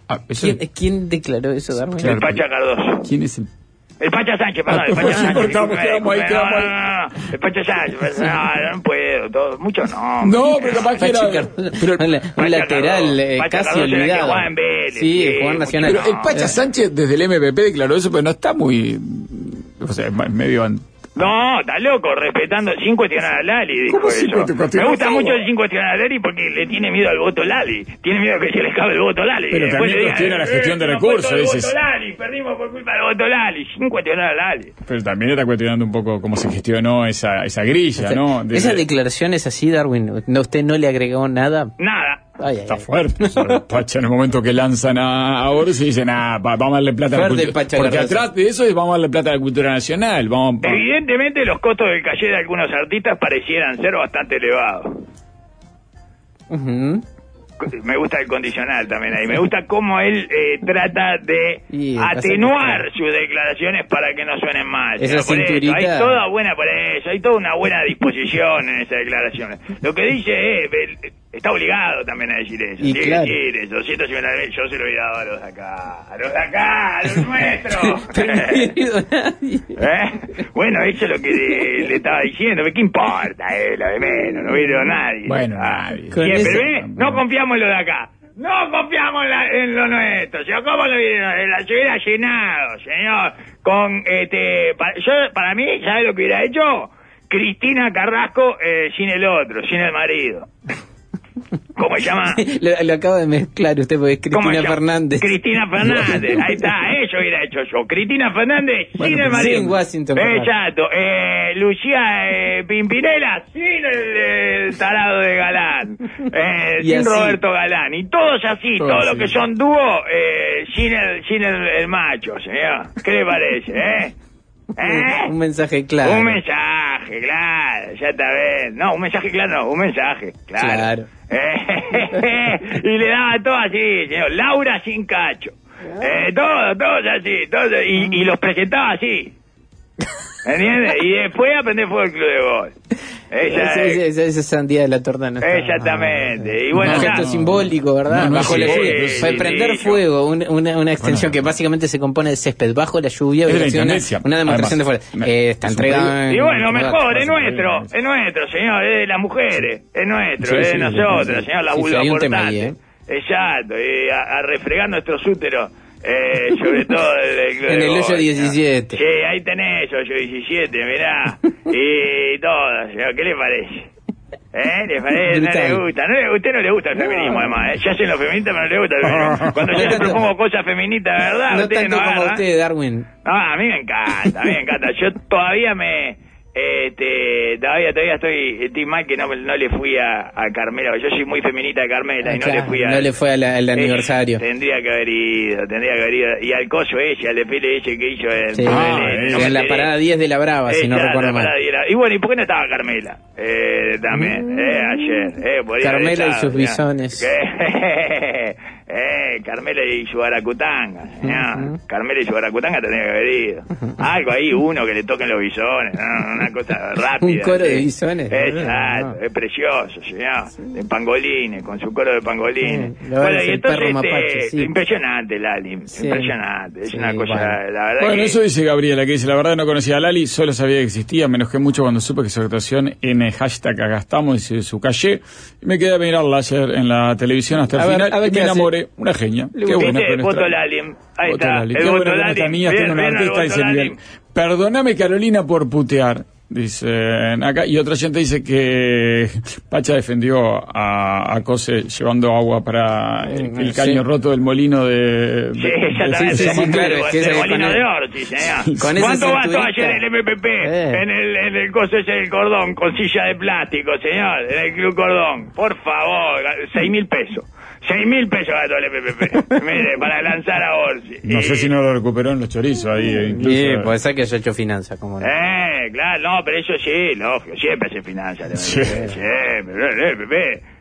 Ah, eso ¿Quién, es- quién declaró eso, Darwin? Claro. El Pacha Cardoso. ¿Quién es el...? El Pacha Sánchez, perdón, el Ah, Pacha sí, Sánchez. cortamos, discúlpeme, quedamos ahí, discúlpeme, quedamos no, no, no, el Pacha Sánchez, pues, no, no puedo, todo, mucho no. No, pero capaz que Pacha era... Cardoso, Pero, un, la- un Pacha lateral Cardoso. eh, Pacha casi Cardoso era el que olvidado. jugaba en Vélez, Sí, sí, jugaba en Nacional. pero el Pacha Sánchez desde el M P P declaró eso, pero no está muy... O sea, es medio... an- No, está loco, respetando, sin cuestionar a Lali, dijo ¿Cómo sin eso. cuestionar? Me gusta Cuestionar mucho todo. el sin cuestionar a Lali porque le tiene miedo al voto Lali. Tiene miedo que se le escape el voto Lali. Pero Y después también le diga, cuestiona la gestión de eh, no recursos, fue todo el dices. voto Lali, perdimos por culpa del voto Lali, sin cuestionar a Lali. Pero también está cuestionando un poco cómo se gestionó esa, esa grilla, ¿no? De- Esas declaraciones así, Darwin, ¿no, ¿usted no le agregó nada? Nada. Ay, ay, Está ay. fuerte. O sea, el Pacha en el momento que lanzan a, a Orsi dicen, ah, va- vamos a darle plata a la Fuerte cultura. Pacha Porque Cardoso. atrás de eso es vamos a darle plata a la cultura nacional. Vamos a- Evidentemente los costos del calle de algunos artistas parecieran ser bastante elevados. Ujú. Me gusta el condicional también ahí. Me gusta cómo él eh, trata de Y pasa atenuar que- sus declaraciones para que no suenen mal. Esa Por eso, cinturita- hay toda buena por eso, hay toda una buena disposición en esas declaraciones. Lo que dice es, él está obligado también a decir eso. Y tiene claro. que decir eso. Siento si me la- yo se lo he dado a los de acá, a los de acá, a los nuestros. Pero no he herido a nadie. ¿Eh? Bueno, eso es lo que le, le estaba diciendo. ¿Qué importa? Eh, lo de menos, no vino nadie. Bueno, Ah, nadie. Con siempre, eso- ¿ves? No confiamos en lo de acá. No confiamos en, la- en lo nuestro. Si ¿cómo lo vieron? La se hubiera llenado, señor. Con, este, para, yo, para mí, ¿sabe lo que hubiera hecho? Cristina Carrasco eh, sin el otro, sin el marido. ¿Cómo se llama? lo, lo acabo de mezclar usted porque es ¿Cómo Cristina se llama? Fernández. Cristina Fernández, ahí está, eso hubiera hecho yo. Cristina Fernández sin Bueno, el pero marido. sin Washington, Fernández. Exacto. Eh, Lucía eh, Pimpinela sin el, el tarado de Galán. Eh, Y sin así. Roberto Galán. Y todos así, Todos todos los así. que son dúo, eh, sin, el, sin el, el macho, señor. ¿Qué le parece, eh? ¿Eh? Un mensaje claro. Un mensaje, claro, ya está bien. No, un mensaje claro, no, un mensaje, claro. Claro. Y le daba todo así, señor. Laura sin cacho. Eh, todo, todo así, todo, y, y los presentaba así. ¿Entiendes? Y después aprender fue el club de gol. Esa Esa, es- esa, esa sandía de la torta no está. Exactamente. Y bueno, un ya- gesto simbólico, ¿verdad? No, no bajo es la sí, lluvia. sí, Fue sí, prender sí, fuego, un- una, una extensión que básicamente se compone de césped bajo la lluvia. Es de la hubiera sido una, intendencia. una demostración Además, de fuerza. me- Eh, está es un entregada. Y en- bueno, en- mejor, es pasa, nuestro, pasa. es nuestro, señor, es de las mujeres, es nuestro, Sí, es de sí, nosotros, sí, sí. señor, la Sí, sí, vulva hay un tema portante. ahí, ¿eh? Exacto, y a, a refregar nuestros úteros, eh, sobre todo el, el club En de el gol, hoyo señor. diecisiete. Sí, ahí tenés, hoyo diecisiete, mirá, y todo, señor, ¿qué le parece? ¿Eh? ¿Le parece? No Brutal. le gusta, no le, usted no le gusta el feminismo, además, ¿eh? Ya hacen los feministas, pero no le gusta el feminismo. Cuando yo le propongo cosas feministas, de verdad, No ustedes tanto no como agarran. usted, Darwin. Ah, a mí me encanta, a mí me encanta. Yo todavía me... Este, todavía todavía estoy, estoy mal que no, no le fui a, a Carmela. Yo soy muy feminita de Carmela y no Claro, le fui a... no le fue al, al Eh, aniversario. Tendría que haber ido, tendría que haber ido. Y al coso ese, al desfile ese que hizo en... Sí, Ah, en- eh, en la parada diez de la Brava, si no Exacto, recuerdo la mal. parada diez era- Y bueno, ¿y por qué no estaba Carmela? Eh, también, eh, ayer. Eh, podría haber Carmela y estado, sus señor. bisones. Que- eh, Carmela y su aracutanga, señor. Ujú. Carmela y su aracutanga tendría que haber ido. Algo ahí, uno que le toquen los bisones, ¿no? Una cosa rápida. Un coro sí. de bisones, Exacto, no. es precioso, señor. De pangolines, con su coro de pangolines. Sí, lo Bueno, es y el entonces, perro este, mapache, sí. impresionante, Lali, Sí. impresionante. Es Sí, una cosa, bueno. la verdad Bueno, que... eso dice Gabriela, que dice, la verdad no conocía a Lali, solo sabía que existía, me enojé mucho cuando supe que su actuación en el hashtag Agastamos y su calle, y me quedé a mirarla ayer en la televisión hasta el A ver, final, a ver y qué me hace. enamoré, una genia. Qué ¿Viste? buena que Voto nuestra- Lalim. Ahí Voto está. Lali. El Qué voto bueno que nuestra Lalim. niña Bien, tiene un bien, el artista, voto dice Lalim. Miguel. Perdóname Carolina por putear, dicen acá, y otra gente dice que Pacha defendió a, a Cose llevando agua para el, el Sí. caño roto del molino de... de- Sí, de- exactamente. sí, sí, Sí, claro, es que de ese- Molino con el- de Ortiz, señor. con ese ¿Cuánto gastó cinturita? ayer el M P P Eh. en, el, en el coso ese del cordón con silla de plástico, señor? En el Club Cordón. Por favor, seis mil pesos. Seis mil pesos gastó el M P P. Mire, para lanzar a Orsi. No sé si no lo recuperó en los chorizos ahí, eh, incluso... Sí, puede ser que haya hecho finanzas, como no. Eh, claro, no, pero eso sí, lógico, siempre se financia el M P P, Sí. siempre, el M P P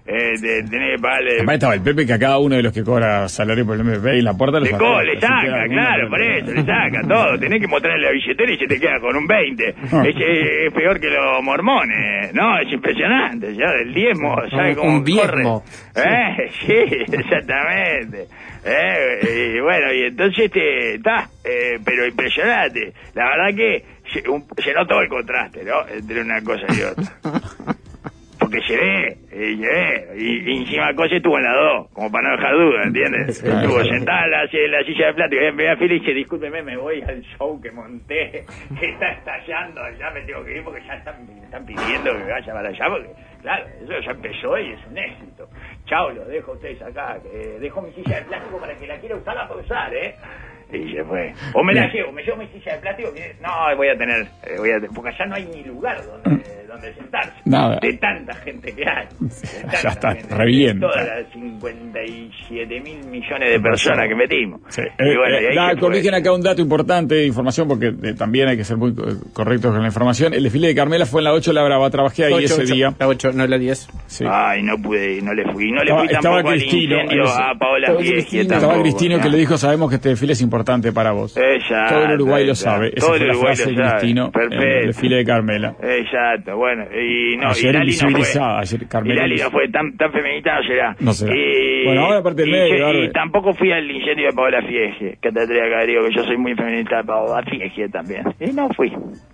Eh, de, tenés que pagarle... Además estaba el Pepe, que a cada uno de los que cobra salario por el M P P y la puerta Le, co le saca, claro, por eso, le saca todo. Tenés que mostrarle la billetera y se te queda con un veinte. Es, es peor que los mormones, ¿no? Es impresionante, ya del diezmo, ¿sabes cómo un diezmo. corre? ¿Eh? Sí, exactamente. Eh, y bueno, y entonces te está, eh, pero impresionante. La verdad que se, un, se notó el contraste, ¿no? Entre una cosa y otra. Porque llevé, y llevé, y, y encima el coche estuvo en la dos, como para no dejar duda, ¿entiendes? Estuvo sentada en la, en la silla de plástico, y me da fila y dice, discúlpeme, me voy al show que monté, que está estallando, ya me tengo que ir porque ya están, me están pidiendo que vaya para allá, porque, claro, eso ya empezó y es un éxito. Chao, los dejo a ustedes acá, que dejo mi silla de plástico para que la quiera usar, la pueda usar, ¿eh? Y se fue. O me la llevo, me llevo mi silla de plástico, que no, voy a tener, eh, voy a tener, porque allá no hay ni lugar donde, donde sentarse. Nada. De tanta gente que hay. De Ya está, gente, revienta. Todas las cincuenta y siete mil millones de personas que metimos. Sí. Y bueno, eh, y ahí da, se fue. corrigen acá un dato importante de información, porque eh, también hay que ser muy eh, correctos con la información. El desfile de Carmela fue en la ocho La Brava, trabajé ahí ocho, ese ocho, día. La ocho, no la diez. Sí. Ay, no pude ir, no le fui. No le Estaba- fui estaba tampoco al Cristino, incendio eso. a Paola Estaba Fieschi Cristino, tampoco. estaba Cristino, que ¿no? le dijo, sabemos que este desfile es importante para vos. Exacto, Todo el Uruguay lo exacto. sabe. Esa Todo fue el la Uruguay frase de lo sabe. Cristino en el Perfecto. desfile de Carmela. Exacto, bueno, y no, Ayer y Lali no fue. invisibilizada, ayer Carmela y Lali hizo. no fue, tan, tan feminista no será. No será. Y, Bueno, ahora aparte del y, medio, y Darbe. tampoco fui al incendio de Paola Fieschi, que te tendría que haber ido, que yo soy muy feminista de Paola Fieschi también. Y no fui.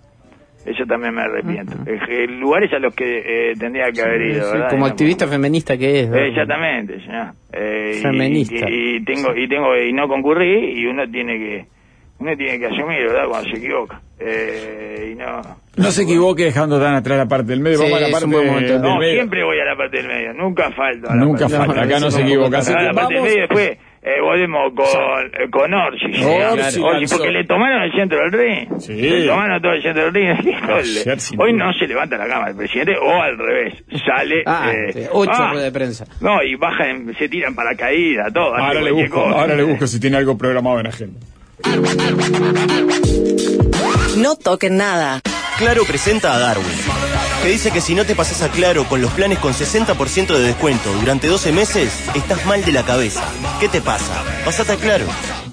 Eso también me arrepiento. Uh-huh. Lugares a los que eh, tendría que haber ido, Sí, ¿verdad? como Y no activista fui. feminista que es. ¿no? Eh, exactamente, señor. Eh, y- Feminista. Y, y tengo, y tengo, y no concurrí, y uno tiene que, uno tiene que asumir, ¿verdad? Cuando se equivoca. Eh, y no. No se equivoque dejando tan atrás la parte del medio. Sí, Vamos a la es parte un buen momento. del No, medio. siempre voy a la parte del medio, nunca falto. a la Nunca parte- falta, acá no se equivoca. Así A que la parte del vamos. medio después eh, volvemos con, eh, con Orsi. Orsi señor. lanzó. Orsi, porque le tomaron el centro del ring. Sí. Le tomaron todo el centro del ring. Ayer, sin Hoy duda. no se levanta la cama el presidente, o al revés, sale. Ah, eh, sí, ocho ah, ruedas de prensa. No, y bajan, se tiran para caída, todo. hacen Ahora le cualquier busco, cosa. ahora le busco si tiene algo programado en agenda. No toquen nada. Claro presenta a Darwin, que dice que si no te pasas a Claro con los planes con sesenta por ciento de descuento durante doce meses, estás mal de la cabeza. ¿Qué te pasa? Pásate a Claro.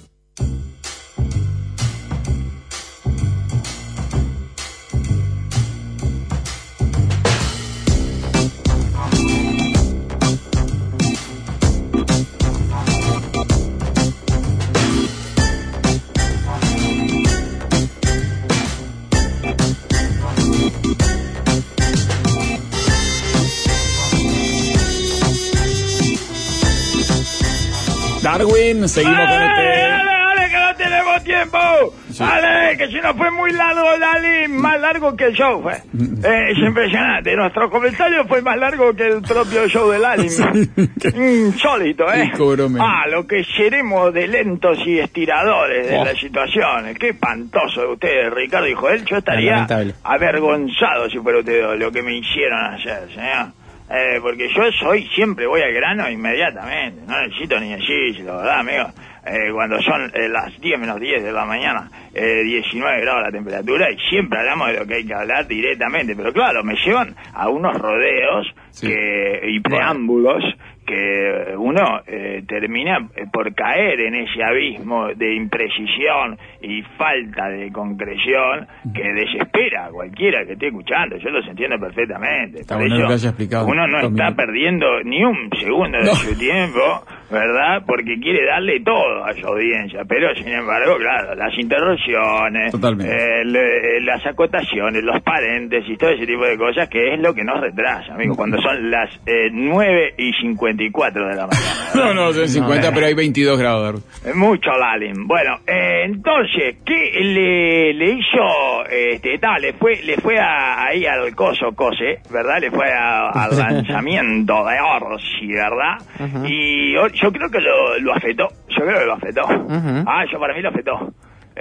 Darwin, seguimos con ¡Dale, este. dale, dale, que no tenemos tiempo! Sí. Dale, que si no fue muy largo, dale, más largo que el show fue. Eh, es impresionante, nuestro comentario fue más largo que el propio show de Lali. Insólito, ¿eh? Qué cobrome. Ah, lo que seremos de lentos y estiradores de Oh. las situaciones. Qué espantoso de ustedes, Ricardo y Joel. Yo estaría Lamentable. avergonzado si fuera ustedes lo que me hicieron ayer, señor. Eh, porque yo soy, siempre voy al grano inmediatamente, no necesito ni decir, la verdad, amigo. Eh, cuando son eh, las diez menos diez de la mañana, eh, diecinueve grados la temperatura, y siempre hablamos de lo que hay que hablar directamente, pero claro, me llevan a unos rodeos Sí. que, y preámbulos que uno eh, termina eh, por caer en ese abismo de imprecisión y falta de concreción que desespera a cualquiera que esté escuchando. Yo los entiendo perfectamente. Está Por bueno eso, que lo haya explicado, uno no Tommy. está perdiendo ni un segundo de No. su tiempo, ¿verdad? Porque quiere darle todo a su audiencia. Pero, sin embargo, claro, las interrupciones, Totalmente. eh, le- las acotaciones, los paréntesis, todo ese tipo de cosas, que es lo que nos retrasa, amigo, cuando son las eh, nueve y cincuenta y cuatro de la mañana. No, no, son cincuenta, No, pero hay veintidós grados, Darwin. Eh, Mucho, Lalin. Bueno, eh, entonces, ¿qué le, le hizo? Este, tal, le fue, le fue a, ahí al coso, cose, ¿verdad? Le fue a- al lanzamiento de Orsi, ¿verdad? Ujú. Y Or- yo creo que lo, lo afectó. Yo creo que lo afectó. Ujú. Ah, yo para mí lo afectó.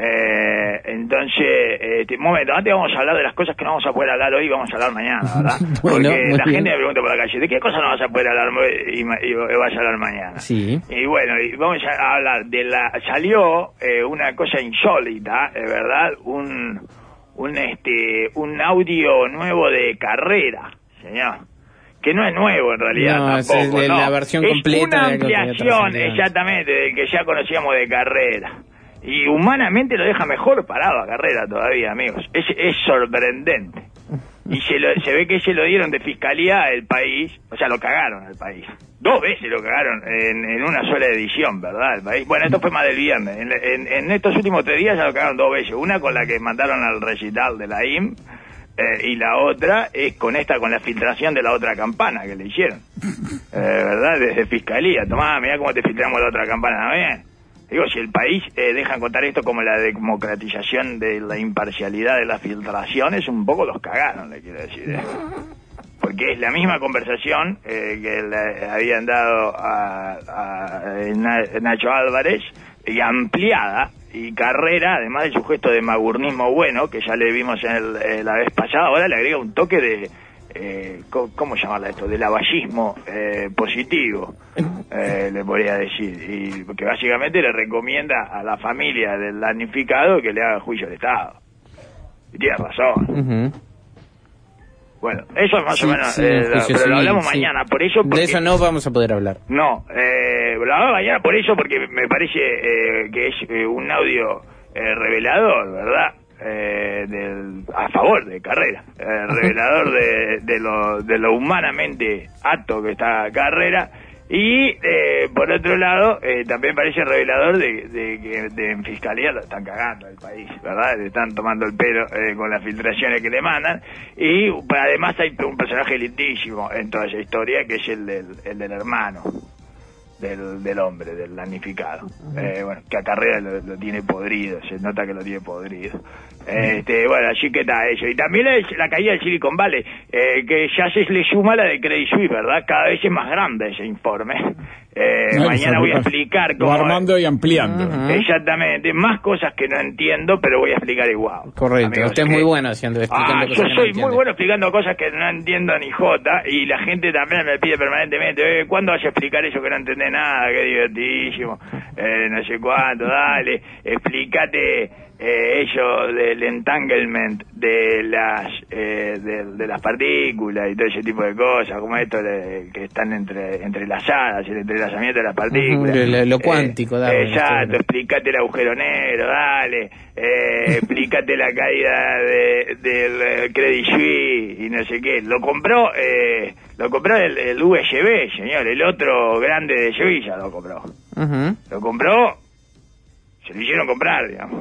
Eh, entonces, este, un momento, antes vamos a hablar de las cosas que no vamos a poder hablar hoy, vamos a hablar mañana, ¿verdad? Bueno, Porque muy la bien. gente me pregunta por la calle, ¿de qué cosas no vas a poder hablar hoy y, ma- y vas a hablar mañana? Sí. Y bueno, y vamos a hablar de la... Salió eh, una cosa insólita, eh, ¿verdad? Un, un, este, un audio nuevo de Carrera, señor. que no es nuevo en realidad, no, tampoco, es no. la versión es completa una de lo que había ampliación, trascendido. exactamente, del que ya conocíamos de Carrera. Y humanamente lo deja mejor parado a Carrera todavía, amigos. Es, es sorprendente. Y se, lo, se ve que se lo dieron de fiscalía al país, o sea, lo cagaron al país. Dos veces lo cagaron en, en una sola edición, ¿verdad? El país. Bueno, esto fue más del viernes. En, en, en estos últimos tres días ya lo cagaron dos veces. Una con la que mandaron al recital de la I M, eh, y la otra es con esta, con la filtración de la otra campana que le hicieron. Eh, ¿Verdad? Desde fiscalía. Tomá, mirá cómo te filtramos la otra campana también. Digo, si el país eh, deja contar esto como la democratización de la imparcialidad de las filtraciones, un poco los cagaron, le quiero decir. ¿eh? Porque es la misma conversación eh, que le habían dado a, a Nacho Álvarez, y ampliada, y Carrera, además de su gesto de magurnismo bueno, que ya le vimos en el, eh, la vez pasada, ahora le agrega un toque de... Eh, ¿cómo llamarla esto? Del lavallismo eh, positivo, eh, le podría decir, y porque básicamente le recomienda a la familia del damnificado que le haga juicio de Estado. Y tiene razón. Uh-huh. Bueno, eso es más sí, o menos, sí, eh, lo, pero civil, lo hablamos sí. mañana, por eso... Porque, de eso no vamos a poder hablar. No, eh, lo hablamos mañana por eso, porque me parece eh, que es eh, un audio eh, revelador, ¿verdad? Eh, del, a favor de Carrera, eh, revelador de, de, lo, de lo humanamente apto que está Carrera, y eh, por otro lado eh, también parece revelador de, de que de, en fiscalía lo están cagando al país, ¿verdad? Le están tomando el pelo eh, con las filtraciones que le mandan, y además hay un personaje lindísimo en toda esa historia, que es el del, el del hermano Del, del hombre, del damnificado. Uh-huh. Eh, bueno, que a Carrera lo, lo tiene podrido, se nota que lo tiene podrido. Uh-huh. Este, bueno, así que está eso. Y también la, la caída del Silicon Valley, eh, que ya se le suma la de Credit Suisse, ¿verdad? Cada vez es más grande ese informe. Eh, no, mañana voy a explicar cómo... armando y ampliando. Uh-huh. Exactamente, más cosas que no entiendo, pero voy a explicar igual. Correcto, amigos, usted es que... muy bueno haciendo explicando ah, cosas yo que no soy entiende. muy bueno explicando cosas que no entiendo ni jota, y la gente también me pide permanentemente, eh, ¿cuándo vas a explicar eso que no entendés nada? Qué divertidísimo, eh, no sé cuánto, dale, explícate eh, eso del entanglement de las eh, de, de las partículas y todo ese tipo de cosas, como esto de, que están entre entrelazadas, el entrelazamiento de las partículas. Uh-huh, lo, lo cuántico, eh, dale. Exacto, explícate el agujero negro, dale, eh, explícate la caída de, del eh, Credit Suisse y no sé qué. Lo compró, eh, lo compró el, el U S B, señor, el otro grande de Sevilla lo compró. Uh-huh. Lo compró, se lo hicieron comprar, digamos.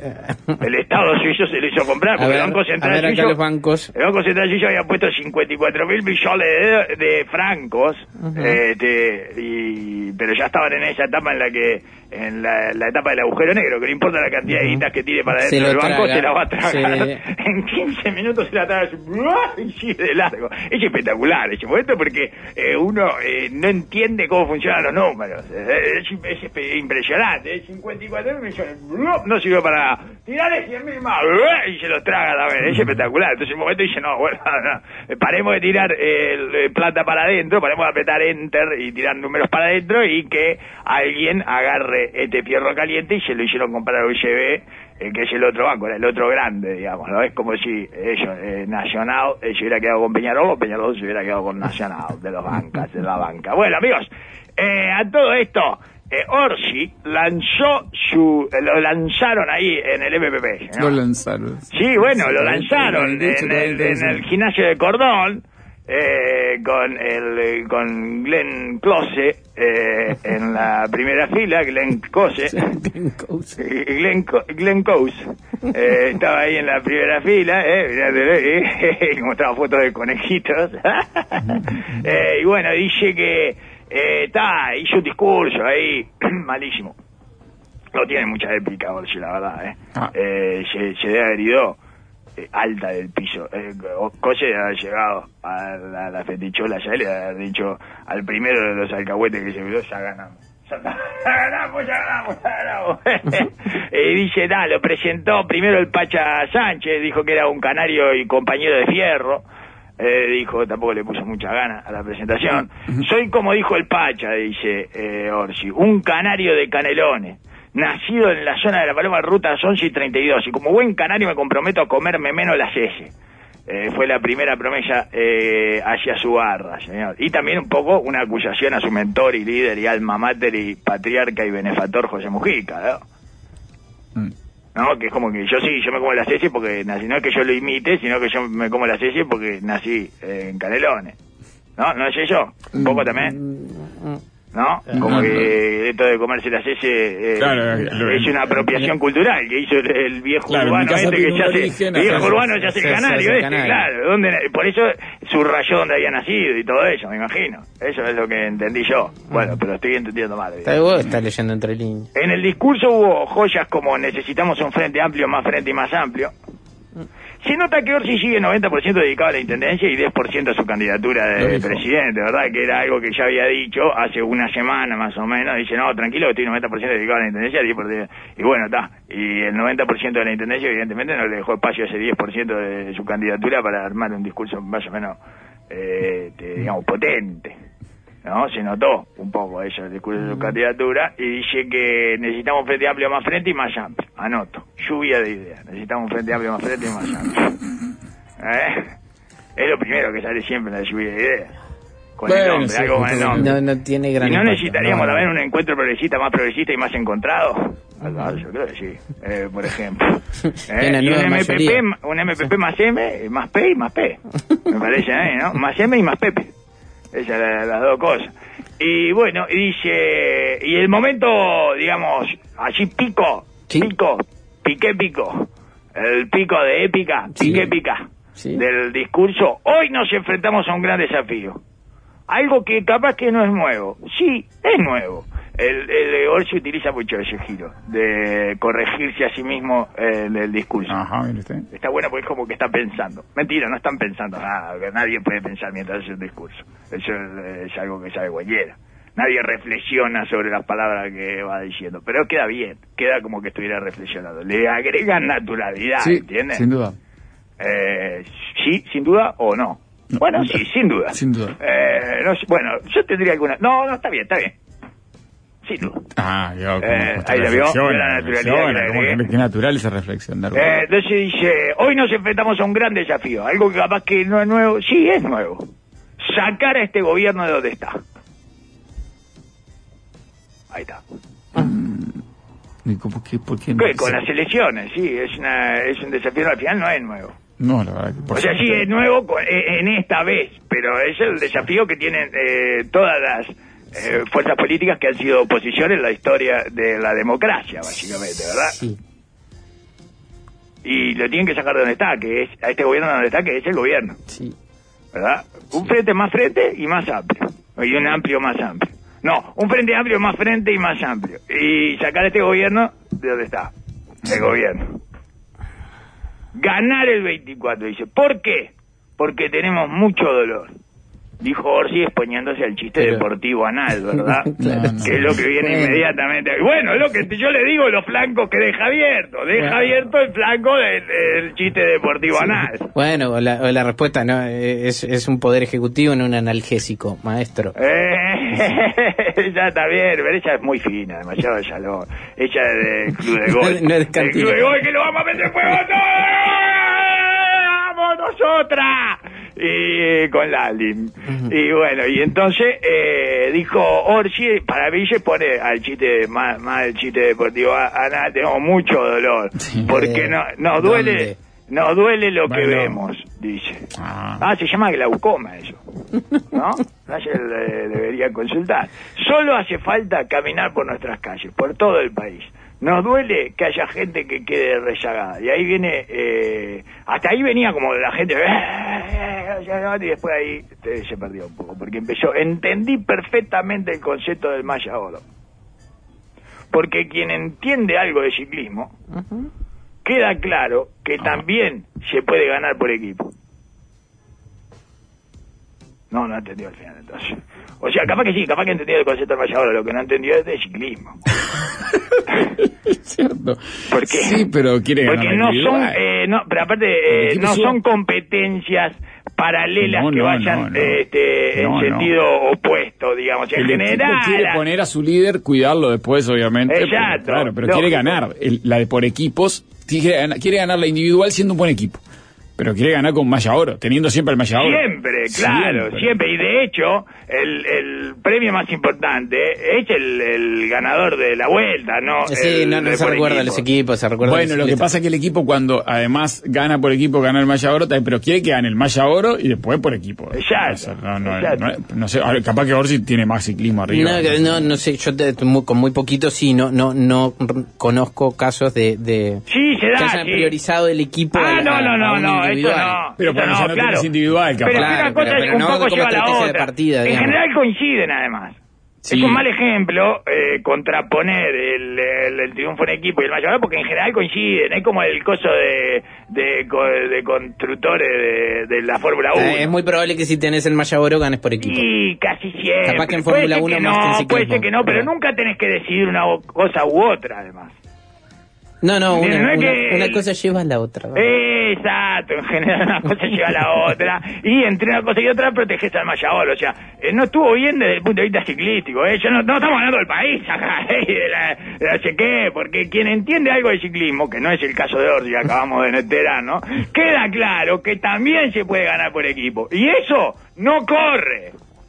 El Estado suizo se lo hizo comprar, porque ver, el Banco Central suizo, los bancos. el Banco Central suizo había puesto cincuenta y cuatro mil millones de, de francos, uh-huh. este, y, pero ya estaban en esa etapa en la que, en la, la etapa del agujero negro, que no importa la cantidad uh-huh. de guitas que tire para adentro del banco, se la va a tragar. Se... En quince minutos se la traga y sigue de largo. Es espectacular ese momento, porque eh, uno eh, no entiende cómo funcionan los números. Es, es, es impresionante. cincuenta y cuatro mil millones no sirve para nada. Tirale cien mil más y se los traga también. Es espectacular. Entonces en un momento dice, no, bueno, no, paremos de tirar eh, plata para adentro, paremos de apretar enter y tirar números para adentro, y que alguien agarre este fierro caliente, y se lo hicieron comprar a U S B, eh, que es el otro banco, era el otro grande, digamos, ¿no? Es como si ellos, eh, Nacional, eh, se hubiera quedado con Peñarol, o Peñarol se hubiera quedado con Nacional, de los bancas, de la banca. Bueno, amigos, eh, a todo esto, eh, Orsi lanzó su, eh, lo lanzaron ahí en el M P P, ¿no? Lo lanzaron. Sí, bueno, lo lanzaron en el, en el gimnasio de Cordón, eh, con el con Glenn Close eh, en la primera fila. Glenn Close Glenn, Co Glenn Close eh, estaba ahí en la primera fila, eh, mirá, eh, mostraba fotos de conejitos. eh, y bueno, dice que está eh, hizo un discurso ahí malísimo, no tiene mucha épica, Orsi, la verdad, eh. Ah. Eh, se, se debe haber ido Eh, alta del piso. Eh, Cose ha llegado a la, a la fetichola, ya le ha dicho al primero de los alcahuetes que se vio, ya ganamos. Ya, ya ganamos, ya ganamos, ya ganamos. Y dice, nada, lo presentó primero el Pacha Sánchez, dijo que era un canario y compañero de fierro. Eh, dijo, tampoco le puso mucha gana a la presentación. Soy, como dijo el Pacha, dice eh, Orsi, un canario de Canelones, nacido en la zona de la Paloma, rutas once y treinta y dos, y como buen canario me comprometo a comerme menos las S. Eh, fue la primera promesa eh, hacia su barra, señor. Y también un poco una acusación a su mentor y líder y alma mater y patriarca y benefactor José Mujica, ¿no? Mm. ¿No? Que es como que yo sí, yo me como las heces porque nací, no es que yo lo imite, sino que yo me como las heces porque nací eh, en Canelones. ¿No? ¿No es eso? Un poco también. ¿No? Como que esto de comerse las heces eh, claro, es una apropiación cultural que hizo el, el viejo claro, urbano este que ya se, el viejo urbano ya se el canario este, canario. claro, donde, por eso subrayó donde había nacido y todo eso, me imagino. Eso es lo que entendí yo. Bueno, pero estoy entendiendo mal. Está vos estás leyendo entre líneas. En el discurso hubo joyas como necesitamos un frente amplio, más frente y más amplio. Se nota que Orsi sigue noventa por ciento dedicado a la intendencia y diez por ciento a su candidatura de presidente, ¿verdad? Que era algo que ya había dicho hace una semana más o menos. Dice, no, tranquilo, que estoy noventa por ciento dedicado a la intendencia, diez por ciento. Y bueno, está. Y el noventa por ciento de la intendencia, evidentemente, no le dejó espacio a ese diez por ciento de su candidatura para armar un discurso más o menos, eh, te, digamos, potente. ¿No? Se notó un poco eso, el discurso de su candidatura, y dice que necesitamos un frente amplio más frente y más amplio. Anoto, lluvia de ideas. Necesitamos un frente amplio más frente y más amplio. ¿Eh? Es lo primero que sale siempre en la lluvia de ideas. Con bueno, el nombre, sí, algo con el nombre. No, no tiene gran ¿Y no impacto, necesitaríamos no, también un encuentro progresista más progresista y más encontrado? Uh-huh. Yo creo que sí, eh, por ejemplo. ¿Eh? Y un M P P, un M P P más M, más P y más P. Me parece a mí, ¿no? Más M y más Pepe. Esas las, las dos cosas. Y bueno, y dice, y el momento, digamos, así pico, ¿sí? pico, piqué pico, el pico de épica, piqué ¿sí? pica, ¿sí? del discurso, hoy nos enfrentamos a un gran desafío. Algo que capaz que no es nuevo. Sí, es nuevo. El, el Orsi utiliza mucho ese giro de corregirse a sí mismo eh, en el discurso. Ajá, mire usted. Está bueno porque es como que está pensando. Mentira, no están pensando nada, que nadie puede pensar mientras hace un discurso. Eso es, es algo que sabe cualquiera. Nadie reflexiona sobre las palabras que va diciendo, pero queda bien, queda como que estuviera reflexionando. Le agregan naturalidad, sí, ¿entiendes? Sin duda. Eh, sí, sin duda o no. no bueno, no, sí, sin duda. Sin duda. Eh, no, bueno, yo tendría alguna... No, no, está bien, está bien. Sin duda. Ah, yo, como eh, ahí la vio, la naturalidad. Como que natural esa reflexión. De eh, entonces dice, hoy nos enfrentamos a un gran desafío, algo que capaz que no es nuevo. Sí, es nuevo. Sacar a este gobierno de donde está. Ahí está. ¿Y por qué, por qué no? ¿Qué? Con las elecciones, sí, es, una, es un desafío, al final no es nuevo. No, la verdad que por O sea, sí es nuevo con, en esta vez, pero es el desafío que tienen eh, todas las eh, fuerzas políticas que han sido oposición en la historia de la democracia, básicamente, ¿verdad? Sí. Y lo tienen que sacar de donde está, que es a este gobierno de donde está, que es el gobierno. Sí. ¿Verdad? Un frente más frente y más amplio. Y un amplio más amplio. No, un frente amplio más frente y más amplio. Y sacar a este gobierno de donde está. El gobierno. Ganar el veinticuatro, dice. ¿Por qué? Porque tenemos mucho dolor. Dijo Orsi exponiéndose al chiste Pero... deportivo anal, ¿verdad? Claro, no, que es lo que viene bueno. inmediatamente. Bueno, es lo que yo le digo, los flancos que deja abierto. Deja bueno. abierto el flanco del, del chiste deportivo sí. anal. Bueno, o la, o la respuesta no es, es un poder ejecutivo, no un analgésico, maestro. Eh, ya está bien, pero ella es muy fina, demasiado de salón. Ella es del club de gol. No, no es el club de gol que lo vamos a meter fuego todo. ¡Vamos nosotras! Y con Lalin. Uh-huh. Y bueno, y entonces eh, dijo Orsi, para mí se pone al chiste, más, más el chiste deportivo anal, tenemos mucho dolor. Sí, porque no, nos duele, ¿dónde? Nos duele lo bueno. que vemos, dice. Ah. ah, se llama glaucoma eso, ¿no? Ayer eh, debería consultar. Solo hace falta caminar por nuestras calles, por todo el país. Nos duele que haya gente que quede rezagada. Y ahí viene, eh, hasta ahí venía como la gente, y después ahí eh, se perdió un poco, porque empezó, entendí perfectamente el concepto del Maya Oro. Porque quien entiende algo de ciclismo, uh-huh. queda claro que uh-huh. también se puede ganar por equipo. No, no entendió al final entonces. O sea, capaz que sí, capaz que entendió el concepto del Maya Oro, lo que no entendió es de ciclismo. Es cierto. ¿Por qué? Sí, pero quiere ganar. Porque no son, eh, no, pero aparte, eh, no son competencias paralelas no, que no, vayan no, no. Este, no, en sentido no. opuesto, digamos. En el general. Quiere poner a su líder, cuidarlo después, obviamente. Exacto. Pero, claro, pero lógico. Quiere ganar. El, la de por equipos, quiere, quiere ganar la individual siendo un buen equipo. Pero quiere ganar con malla oro, teniendo siempre el malla oro. Siempre, claro, siempre. siempre. Y de hecho, el, el premio más importante es el, el ganador de la vuelta, ¿no? Sí, el, no, no se recuerda los equipos, se recuerda. Bueno, lo que pasa es que el equipo cuando además gana por equipo, gana el malla oro, pero quiere que gane el malla oro y después por equipo. Exacto. No, no, exacto. no, no, no sé, capaz que Orsi tiene más ciclismo arriba. No, no, no sé, yo te, muy, con muy poquito sí, no, no, no conozco casos de, de sí, se da, que hayan sí. priorizado el equipo. Ah, a, no, no, no, a no, eso no. Pero para no, ya no claro. tenés individual, capaz. Pero Claro, una cosa pero- es pero un no poco como lleva a la estrategia de otra. partida, en digamos. general coinciden, además. Sí. Es un mal ejemplo eh, contraponer el, el, el triunfo en equipo y el mayor, porque en general coinciden. Es como el coso de, de, co- de constructores de, de la Fórmula uno. Eh, es muy probable que si tenés el malla oro ganes por equipo. Y casi siempre. Capaz que en Puede Fórmula ser uno que más que en no, ciclismo. puede ser que no, pero Pero- nunca tenés que decidir una o- cosa u otra, además. No, no, una, No es una, que- una cosa lleva a la otra. Exacto, en general una cosa lleva a la otra y entre una cosa y otra proteges al mayador, o sea, eh, no estuvo bien desde el punto de vista ciclístico, ¿eh? Yo no, no estamos hablando del país acá, ¿eh? de, la, de la sé qué, porque quien entiende algo de ciclismo, que no es el caso de Orsi, que acabamos de enterar, ¿no? Queda claro que también se puede ganar por equipo, y eso no corre.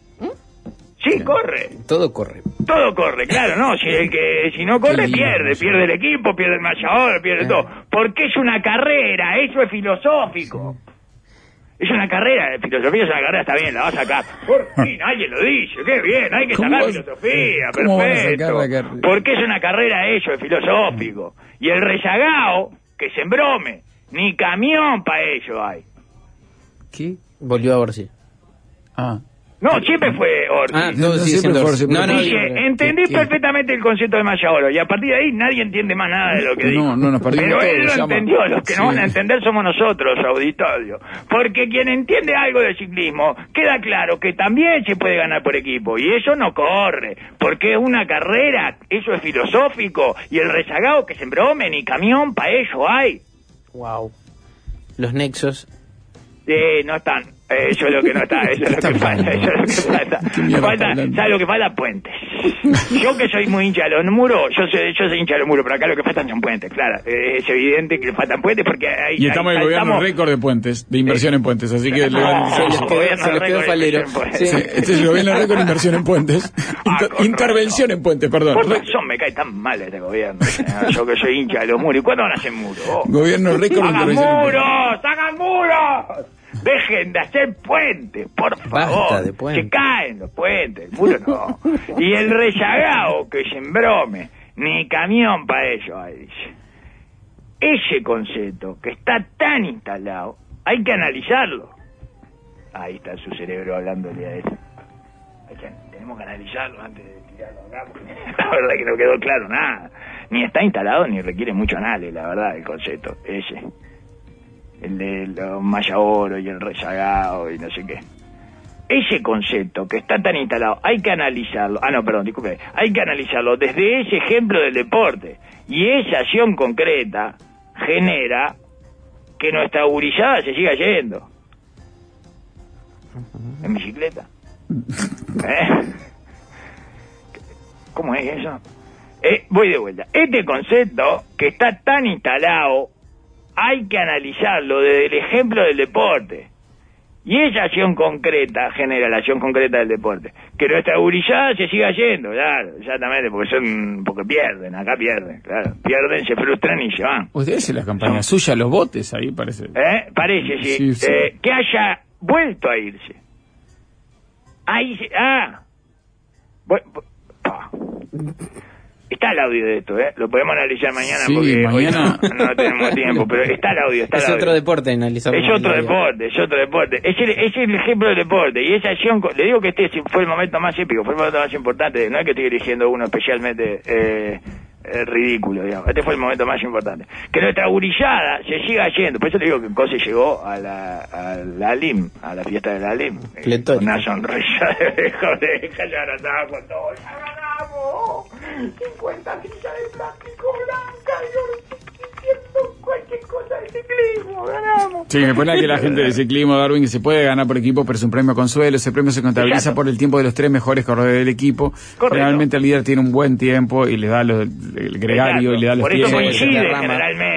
Sí, corre. Todo corre. Todo corre, claro, no, si el que si no corre pierde, pierde el equipo, pierde el mayador, pierde todo, porque es una carrera, eso es filosófico. Es una carrera de filosofía, es una carrera, está bien, la vas a sacar. Por fin, alguien lo dice, qué bien, hay que ¿Cómo sacar vas- filosofía, cómo van a sacar perfecto. la carrera? Porque es una carrera, eso es filosófico. Y el rezagao, que se embrome, ni camión para ello hay. ¿Qué? Volvió a Orsi. Ah. No, siempre fue Orsi. Ah, No, todo no, sigue siempre siendo fue Orsi. Orsi, No, pero no, Dije, digo- entendí ¿qué- qué? perfectamente el concepto de malla oro y a partir de ahí nadie entiende más nada de lo que No, dijo. no, nos perdimos Pero todo, él lo llama. entendió, los que Sí. no van a entender somos nosotros, auditorio. Porque quien entiende algo de ciclismo, queda claro que también se puede ganar por equipo y eso no corre, porque es una carrera, eso es filosófico y el rezagado que se embrome ni camión para ello hay. Wow. Los nexos. Eh, no están. Eh, Eso es lo que no está, eso es lo que falta, eso es lo que falta. ¿Qué mierda falta está hablando? ¿Sabes lo que falta? Puentes. Yo que soy muy hincha de los muros, yo soy, yo soy hincha de los muros, pero acá lo que faltan son puentes, claro. Eh, es evidente que faltan puentes porque hay... Y estamos en hay- el gobierno saltamos- récord de puentes, de inversión en puentes, así que... No, le- se les quedó- gobierno se les quedó récord de falero. inversión en Sí. puentes. Este es el gobierno récord de inversión en puentes. Ah, Inter- con intervención en puentes, perdón. Por Re- razón me cae tan mal este gobierno. señor. Yo que soy hincha de los muros. ¿Y cuándo van a hacer muros? Oh. Gobierno récord de ¡Hagan intervención en puentes. muros! ¡Hagan muros! Dejen de hacer puentes, por favor. Basta de puentes. Se caen los puentes, el muro no. Y el rezagado que se embrome, ni camión para ello, ahí dice. Ese concepto que está tan instalado, hay que analizarlo. Ahí está su cerebro hablándole a eso. Hay que- tenemos que analizarlo antes de tirarlo acá, porque la verdad que no quedó claro nada. Ni está instalado ni requiere mucho análisis, la verdad, el concepto ese. El de los malla oro y el rezagado y no sé qué. Ese concepto que está tan instalado, hay que analizarlo. Ah, no, perdón, disculpe. Hay que analizarlo desde ese ejemplo del deporte. Y esa acción concreta genera que nuestra gurizada se siga yendo. En bicicleta. ¿Eh? ¿Cómo es eso? Eh, voy de vuelta. Este concepto que está tan instalado, hay que analizarlo desde el ejemplo del deporte. Y esa acción concreta genera la acción concreta del deporte. Que nuestra gurizada se siga yendo, claro, exactamente, porque son, porque pierden, acá pierden, claro. Pierden, se frustran y se van. Ustedes hacen la campaña suya, los botes ahí parece. ¿Eh? Parece, sí. Sí, sí. Eh, que haya vuelto a irse. Ahí se... Ah. Bu- bu- pa. Está el audio de esto, ¿eh? Lo podemos analizar mañana Sí, porque mañana. hoy no, no tenemos tiempo, pero está el audio, está Es el audio. otro deporte analizarlo. Es otro deporte, es otro deporte. Es el, es el ejemplo del deporte. Y esa acción, le digo que este fue el momento más épico, fue el momento más importante. No es que estoy dirigiendo uno especialmente eh, eh, ridículo, digamos. Este fue el momento más importante. Que nuestra gurillada se siga yendo. Por eso le digo que Cose llegó a la, a la Lim, a la fiesta de la Lim. Eh, Pletórico. Una sonrisa de oreja, ya ganamos con todo. ¡Ya ganamos! cincuenta sillas de plástico blanca y diciendo cualquier cosa de ciclismo. ¡Ganamos! Sí, me pone que la gente de ciclismo, Darwin, que se puede ganar por equipo, pero es un premio consuelo. Ese premio se contabiliza Exacto. por el tiempo de los tres mejores corredores del equipo. Correcto. Generalmente el líder tiene un buen tiempo y le da los- el gregario Exacto. y le da los Por eso tiempos. coincide derrama. generalmente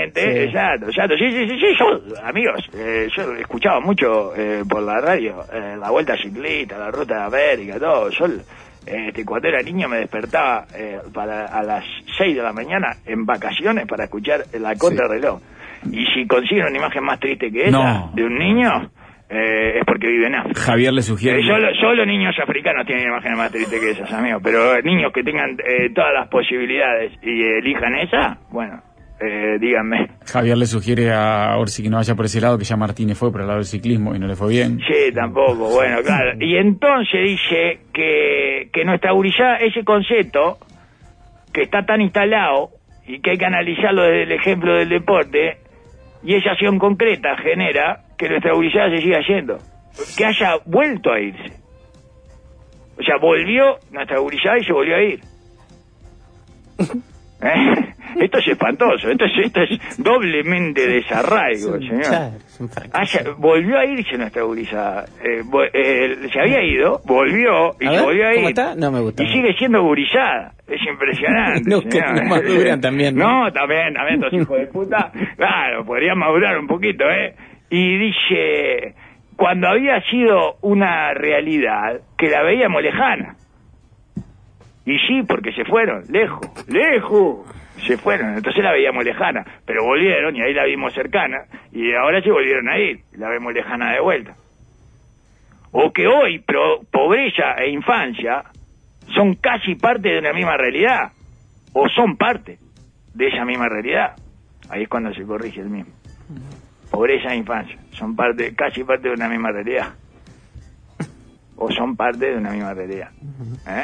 Exactamente, Sí. exacto, exacto. Sí, sí, sí, sí, yo, amigos, eh, yo escuchaba mucho eh, por la radio eh, la Vuelta Ciclista, la Ruta de América, todo. Yo, este, cuando era niño me despertaba eh, para a las seis de la mañana en vacaciones para escuchar la contrarreloj. Y si consiguen una imagen más triste que esa, No. de un niño, eh, es porque vive en África. Javier le sugiere... Eh, solo, solo niños africanos tienen imágenes más tristes que esas, amigos. Pero niños que tengan eh, todas las posibilidades y elijan esa, bueno, eh, díganme. Javier le sugiere a Orsi que no vaya por ese lado, que ya Martínez fue por el lado del ciclismo y no le fue bien. Sí, tampoco, bueno, claro. Y entonces dice que, que nuestra gurizada, ese concepto, que está tan instalado y que hay que analizarlo desde el ejemplo del deporte, y esa acción concreta genera que nuestra gurizada se siga yendo, que haya vuelto a irse. O sea, volvió nuestra gurizada y se volvió a ir. ¿Eh? Esto es espantoso, esto es, esto es doblemente desarraigo, señor. Claro, es un fracaso. Haya- volvió a irse nuestra gurizada. Eh, vo- eh, se había ido, volvió y A se ver, volvió a ir. ¿cómo está? No me gusta. Y sigue siendo gurizada. Es impresionante. No, que señor. no maduran también, ¿no? No, también, también, estos hijos de puta. Claro, podrían madurar un poquito, ¿eh? Y dice, cuando había sido una realidad que la veíamos lejana. Y sí, porque se fueron, lejos, lejos, se fueron, entonces la veíamos lejana, pero volvieron y ahí la vimos cercana, y ahora se volvieron a ir, la vemos lejana de vuelta. O que hoy pro- pobreza e infancia son casi parte de una misma realidad, o son parte de esa misma realidad. Ahí es cuando se corrige el mismo. Pobreza e infancia son parte, casi parte de una misma realidad, o son parte de una misma realidad. ¿Eh?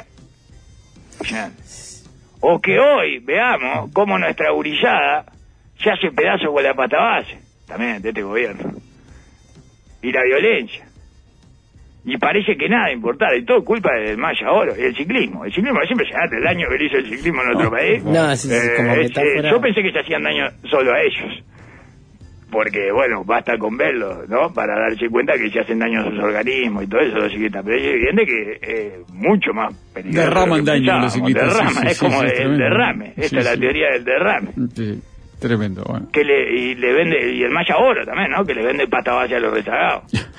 O que hoy veamos cómo nuestra gurizada se hace pedazo con la pata base, también de este gobierno, y la violencia, y parece que nada importa, y todo culpa del Maya Oro y el ciclismo. El ciclismo es impresionante, el daño que le hizo el ciclismo en nuestro país. No, es- es como es, metáfora. eh, yo pensé que se hacían daño solo a ellos, porque bueno, basta con verlo, ¿no? Para darse cuenta que se hacen daño a sus organismos y todo eso, los ciclistas. Pero es evidente que es eh, mucho más peligroso. Derraman de lo que daño los pensábamos. ciclistas, sí, Derrama, sí, es sí, como sí, es el tremendo. derrame. Esta Sí, es la sí. teoría del derrame. Sí, tremendo, bueno. Que le, y le vende, y el Maya Oro también, ¿no? Que le vende pata base a los rezagados.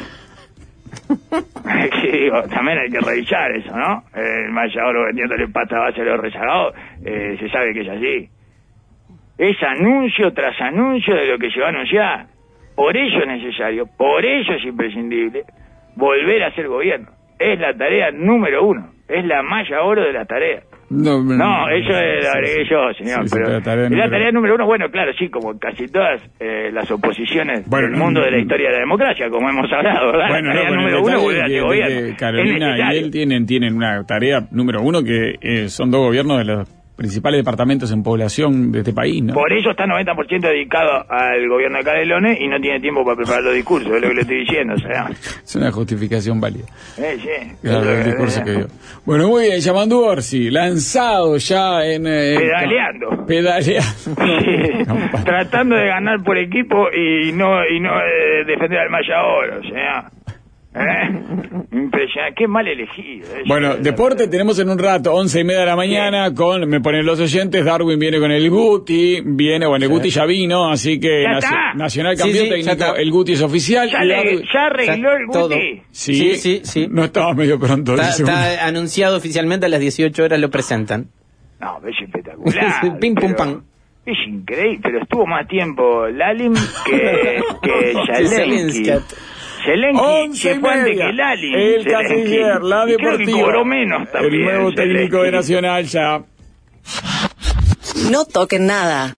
Sí, digo, también hay que revisar eso, ¿no? El Maya Oro vendiéndole pata base a los rezagados, eh, se sabe que es así. Es anuncio tras anuncio de lo que se va a anunciar. Por ello es necesario, por ello es imprescindible volver a ser gobierno. Es la tarea número uno, es la Maya Oro de la tarea. No, No, eso lo agregué yo, señor, Sí, sí, pero la tarea es la número- tarea número uno, bueno, claro, sí, como casi todas eh, las oposiciones Bueno, del mundo de la mm, historia de la democracia, como hemos hablado, ¿verdad? Bueno, la no, tarea con el número uno detalle volver a de- ser de gobierno. que Es Carolina y necesario. él tienen, tienen una tarea número uno que eh, son dos gobiernos de los principales departamentos en población de este país, ¿no? Por eso está noventa por ciento dedicado al gobierno de Canelones y no tiene tiempo para preparar los discursos, es lo que le estoy diciendo, o sea. Es una justificación válida. Eh, sí. Claro, el discurso que dio. Bueno, muy bien, llamando Orsi, lanzado ya en... eh, Pedaleando. Pedaleando. Sí, No, pa- tratando de ganar por equipo y no y no eh, defender al Maya Oro, o sea. ¿Eh? Impresionante, qué mal elegido. eso. Bueno, deporte tenemos en un rato, once y media de la mañana, con, me ponen los oyentes, Darwin viene con el Guti, viene, bueno, el Guti ya vino, así que Ya Naci- está. Nacional Sí, campeón sí, ya técnico, está. el Guti es oficial. Ya, y le- Darwin- ya arregló el Todo. Guti. Sí, Sí, sí, sí. No estaba medio pronto. Está, dice uno. está anunciado oficialmente, a las dieciocho horas lo presentan. No, es espectacular. Pim, pum, pero pam. Es increíble, pero estuvo más tiempo Lalim que, que Zelensky. Zelensky. Zelensky Once se y fue antes media. que Lalim. El Zelensky. canciller, la Y creo que deportiva. cobró menos también. El nuevo técnico de Zelensky. Nacional ya. No toquen nada.